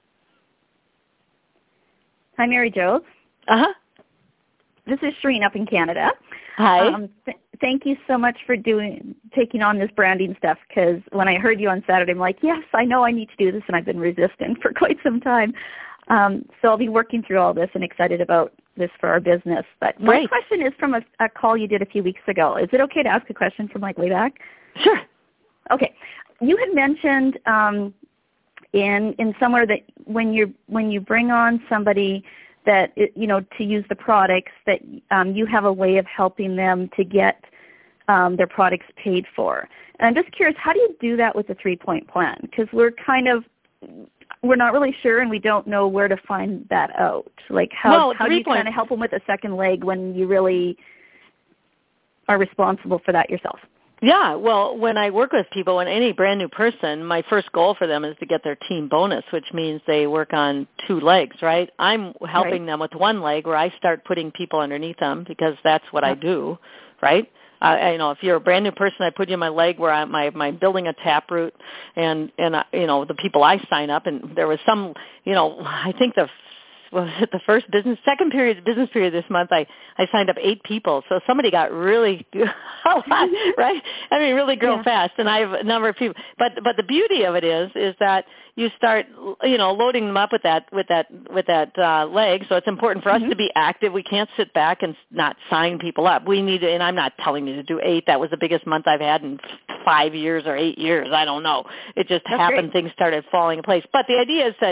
[SPEAKER 6] Hi, Mary Jo.
[SPEAKER 1] Uh-huh.
[SPEAKER 6] This is Shereen up in Canada.
[SPEAKER 1] Hi.
[SPEAKER 6] Um, th- thank you so much for doing taking on this branding stuff, because when I heard you on Saturday, I'm like, yes, I know I need to do this, and I've been resistant for quite some time. Um, so I'll be working through all this and excited about this for our business. But my
[SPEAKER 1] Great.
[SPEAKER 6] question is from a, a call you did a few weeks ago. Is it okay to ask a question from like way back?
[SPEAKER 1] Sure.
[SPEAKER 6] Okay. You had mentioned um, in in somewhere that when you when you bring on somebody that, you know, to use the products, that um, you have a way of helping them to get um, their products paid for. And I'm just curious, how do you do that with the three-point plan? Because we're kind of, we're not really sure, and we don't know where to find that out. Like, how,
[SPEAKER 1] well,
[SPEAKER 6] how do you kind of help them with a second leg when you really are responsible for that yourself?
[SPEAKER 1] Yeah, well, when I work with people, when any brand new person, my first goal for them is to get their team bonus, which means they work on two legs, right? I'm helping
[SPEAKER 6] right.
[SPEAKER 1] them with one leg where I start putting people underneath them because that's what yeah. I do, right? Uh, you know, if you're a brand new person, I put you in my leg where I'm, my, my building a taproot, and and uh, you know the people I sign up, and there was some, you know, I think the was it the first business, second period, business period this month, I, I signed up eight people. So somebody got really, a lot, right? I mean, really grow yeah. fast. And I have a number of people. But but the beauty of it is, is that you start, you know, loading them up with that, with that, with that uh, leg. So it's important for us mm-hmm. to be active. We can't sit back and not sign people up. We need to, and I'm not telling you to do eight. That was the biggest month I've had in five years or eight years. I don't know. It just
[SPEAKER 6] That's
[SPEAKER 1] happened.
[SPEAKER 6] Great.
[SPEAKER 1] Things started falling in place. But the idea is that,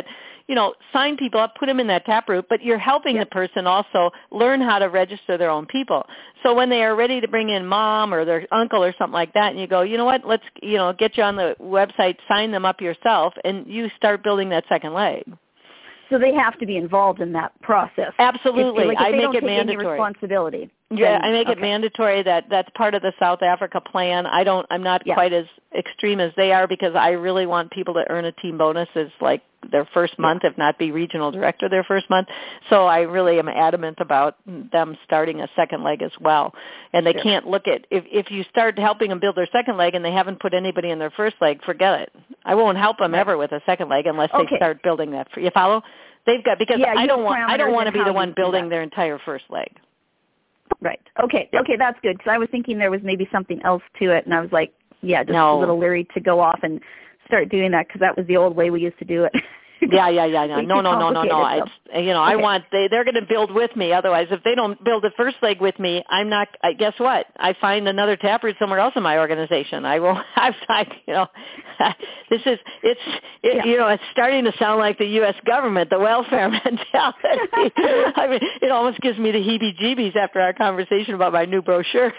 [SPEAKER 1] you know, sign people up, put them in that Taproot, but you're helping yep. the person also learn how to register their own people. So when they are ready to bring in mom or their uncle or something like that, and you go, you know what, let's, you know, get you on the website, sign them up yourself, and you start building that second leg.
[SPEAKER 6] So they have to be involved in that process.
[SPEAKER 1] Absolutely.
[SPEAKER 6] If, like, if
[SPEAKER 1] I
[SPEAKER 6] they
[SPEAKER 1] make
[SPEAKER 6] don't
[SPEAKER 1] it
[SPEAKER 6] take
[SPEAKER 1] mandatory.
[SPEAKER 6] Any responsibility.
[SPEAKER 1] Yeah,
[SPEAKER 6] then,
[SPEAKER 1] I make
[SPEAKER 6] okay.
[SPEAKER 1] it mandatory that that's part of the South Africa plan. I don't. I'm not
[SPEAKER 6] yeah.
[SPEAKER 1] quite as extreme as they are because I really want people to earn a team bonus as like their first month, yeah. if not be regional director their first month. So I really am adamant about them starting a second leg as well. And they sure. can't look at if if you start helping them build their second leg and they haven't put anybody in their first leg, forget it. I won't help them right. ever with a second leg unless
[SPEAKER 6] okay.
[SPEAKER 1] they start building that. You follow? They've got because
[SPEAKER 6] yeah,
[SPEAKER 1] I don't want I don't want to be the one building
[SPEAKER 6] that.
[SPEAKER 1] their entire first leg.
[SPEAKER 6] Right. Okay. Okay, that's good because I was thinking there was maybe something else to it, and I was like, yeah, just
[SPEAKER 1] no.
[SPEAKER 6] a little leery to go off and start doing that because that was the old way we used to do it.
[SPEAKER 1] Yeah, yeah, yeah, yeah. No, no, no, no, no. It's, you know, okay. I want they they're going to build with me. Otherwise, if they don't build the first leg with me, I'm not. I, guess what? I find another Taproot somewhere else in my organization. I will. I've, I, you know, this is it's it, yeah. you know it's starting to sound like the U S government, the welfare mentality. I mean, it almost gives me the heebie-jeebies after our conversation about my new brochure.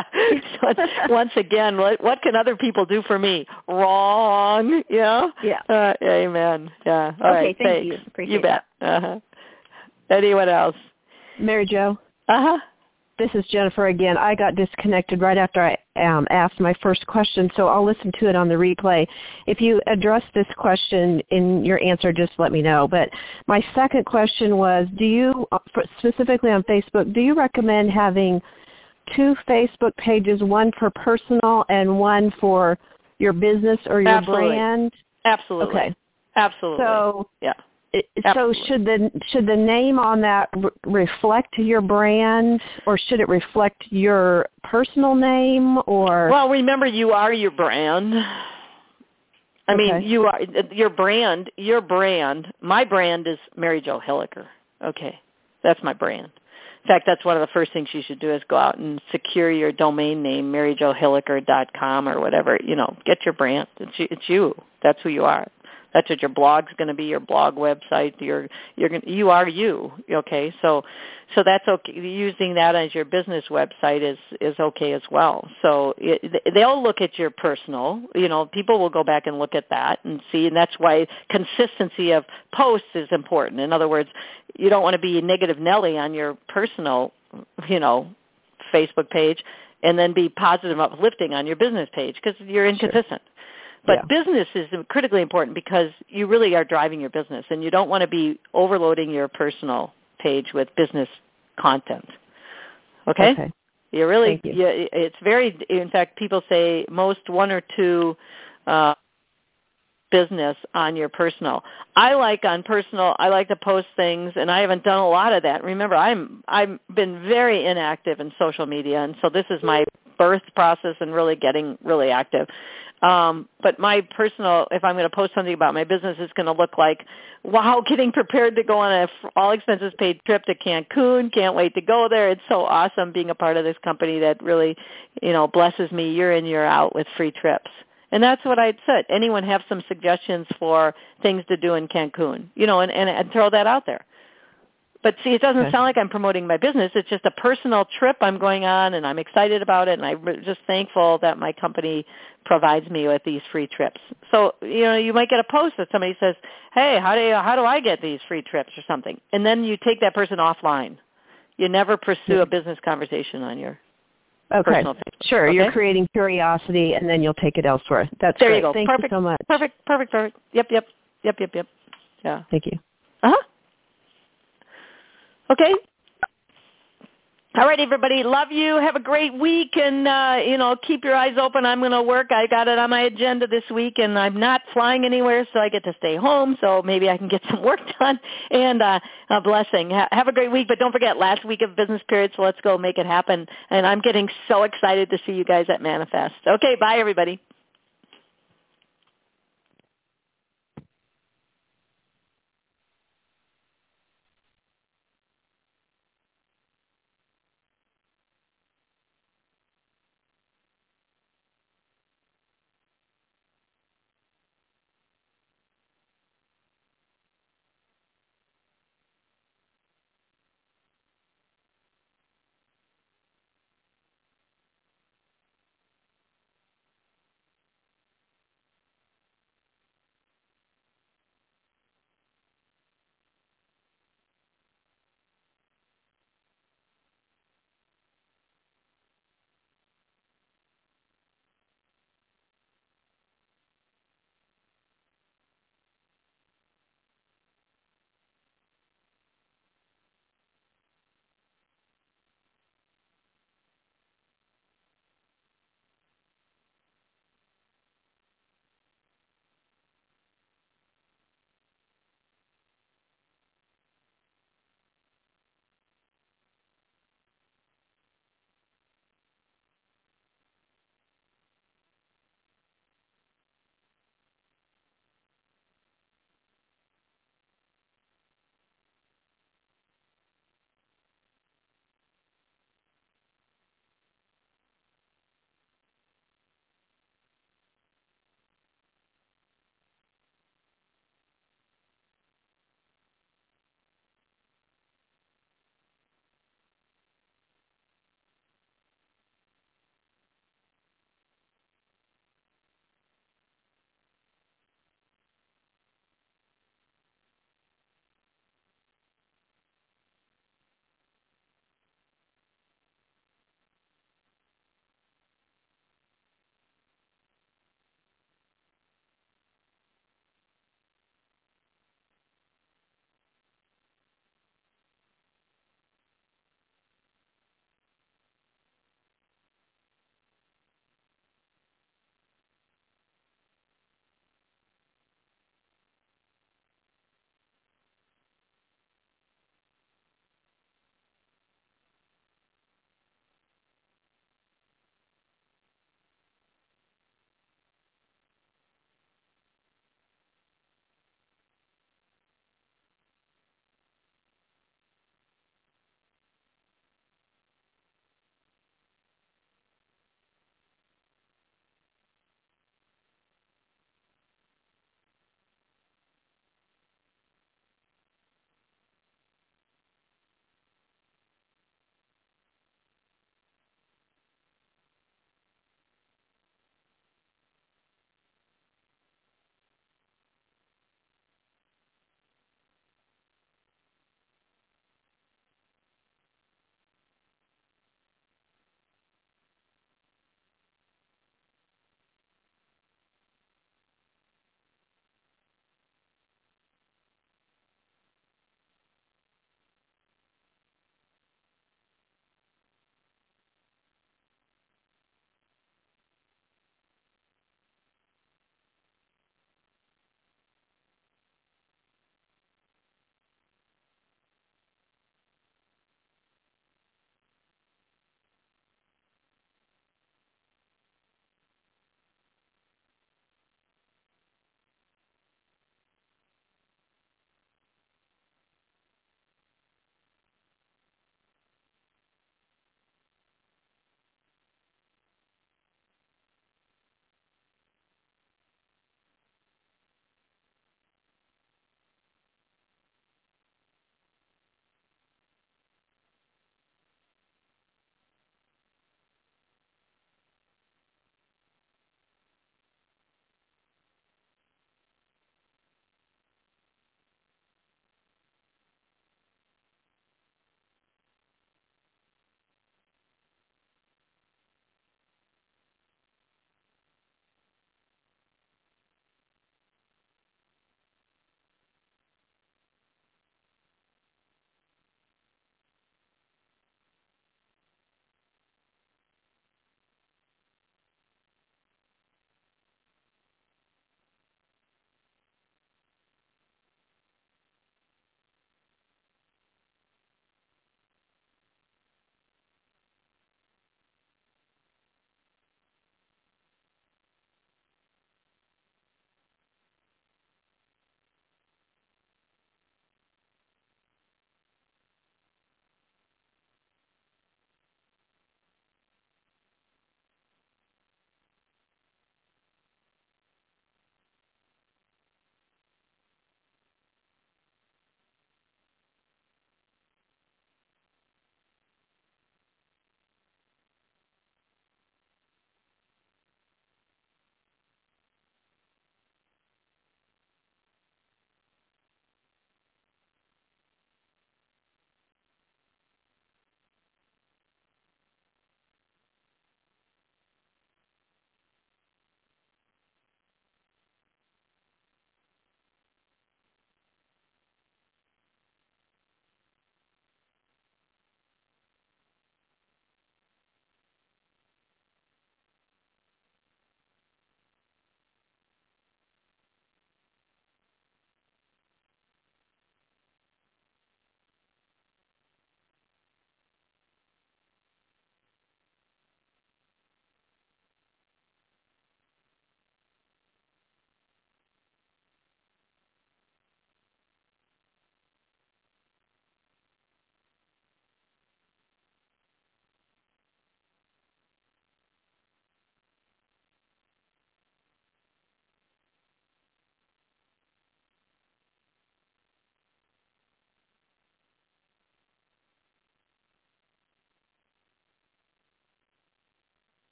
[SPEAKER 1] So once again, what, what can other people do for me? Wrong. You know?
[SPEAKER 6] Yeah.
[SPEAKER 1] Uh, amen. Yeah. All
[SPEAKER 6] okay,
[SPEAKER 1] right,
[SPEAKER 6] thank
[SPEAKER 1] thanks.
[SPEAKER 6] you. Appreciate
[SPEAKER 1] you bet.
[SPEAKER 6] that.
[SPEAKER 1] Uh-huh. Anyone else?
[SPEAKER 7] Mary Jo?
[SPEAKER 1] Uh-huh.
[SPEAKER 7] This is Jennifer again. I got disconnected right after I um, asked my first question, so I'll listen to it on the replay. If you address this question in your answer, just let me know. But my second question was, do you, specifically on Facebook, do you recommend having two Facebook pages, one for personal and one for your business or your
[SPEAKER 1] Absolutely.
[SPEAKER 7] brand?
[SPEAKER 1] Absolutely.
[SPEAKER 7] Okay.
[SPEAKER 1] Absolutely.
[SPEAKER 7] So,
[SPEAKER 1] yeah.
[SPEAKER 7] It,
[SPEAKER 1] Absolutely.
[SPEAKER 7] so should the should the name on that re- reflect your brand, or should it reflect your personal name? Or
[SPEAKER 1] well, remember, you are your brand. I
[SPEAKER 7] okay.
[SPEAKER 1] mean, you are your brand. Your brand. My brand is Mary Jo Hilliker. Okay, that's my brand. In fact, that's one of the first things you should do is go out and secure your domain name, mary jo hilliker dot com or whatever. You know, get your brand. It's, it's you. That's who you are. That's what your blog's going to be. Your blog website. You're you're going. You are you. Okay. So, so that's okay. Using that as your business website is is okay as well. So it, they'll look at your personal. You know, people will go back and look at that and see. And that's why consistency of posts is important. In other words, you don't want to be negative Nelly on your personal, you know, Facebook page, and then be positive uplifting on your business page because you're inconsistent. Sure. But yeah. business is critically important because you really are driving your business, and you don't want to be overloading your personal page with business content. Okay?
[SPEAKER 7] Okay.
[SPEAKER 1] You really,
[SPEAKER 7] Thank you.
[SPEAKER 1] you, it's very, in fact, people say most one or two uh, business on your personal. I like on personal, I like to post things, and I haven't done a lot of that. Remember, I'm, I've been very inactive in social media, and so this is my birth process and really getting really active. Um, but my personal, if I'm going to post something about my business, it's going to look like, wow, getting prepared to go on a all expenses paid trip to Cancun. Can't wait to go there. It's so awesome being a part of this company that really, you know, blesses me year in, year out with free trips. And that's what I'd said. Anyone have some suggestions for things to do in Cancun, you know, and, and, and throw that out there. But see, it doesn't okay. sound like I'm promoting my business. It's just a personal trip I'm going on, and I'm excited about it, and I'm just thankful that my company provides me with these free trips. So, you know, you might get a post that somebody says, hey, how do you, how do I get these free trips or something? And then you take that person offline. You never pursue a business conversation on your
[SPEAKER 7] okay.
[SPEAKER 1] personal page.
[SPEAKER 7] Sure,
[SPEAKER 1] okay?
[SPEAKER 7] You're creating curiosity, and then you'll take it elsewhere. That's
[SPEAKER 1] there
[SPEAKER 7] great.
[SPEAKER 1] you go.
[SPEAKER 7] Thank
[SPEAKER 1] perfect.
[SPEAKER 7] you so much.
[SPEAKER 1] Perfect, perfect, perfect. Yep, yep, yep, yep, yep. Yeah.
[SPEAKER 7] Thank you.
[SPEAKER 1] Uh-huh. Okay. All right, everybody. Love you. Have a great week, and, uh, you know, keep your eyes open. I'm going to work. I got it on my agenda this week, and I'm not flying anywhere, so I get to stay home, so maybe I can get some work done. And uh, a blessing. Ha- have a great week, but don't forget, last week of business period, so let's go make it happen. And I'm getting so excited to see you guys at Manifest. Okay, bye, everybody.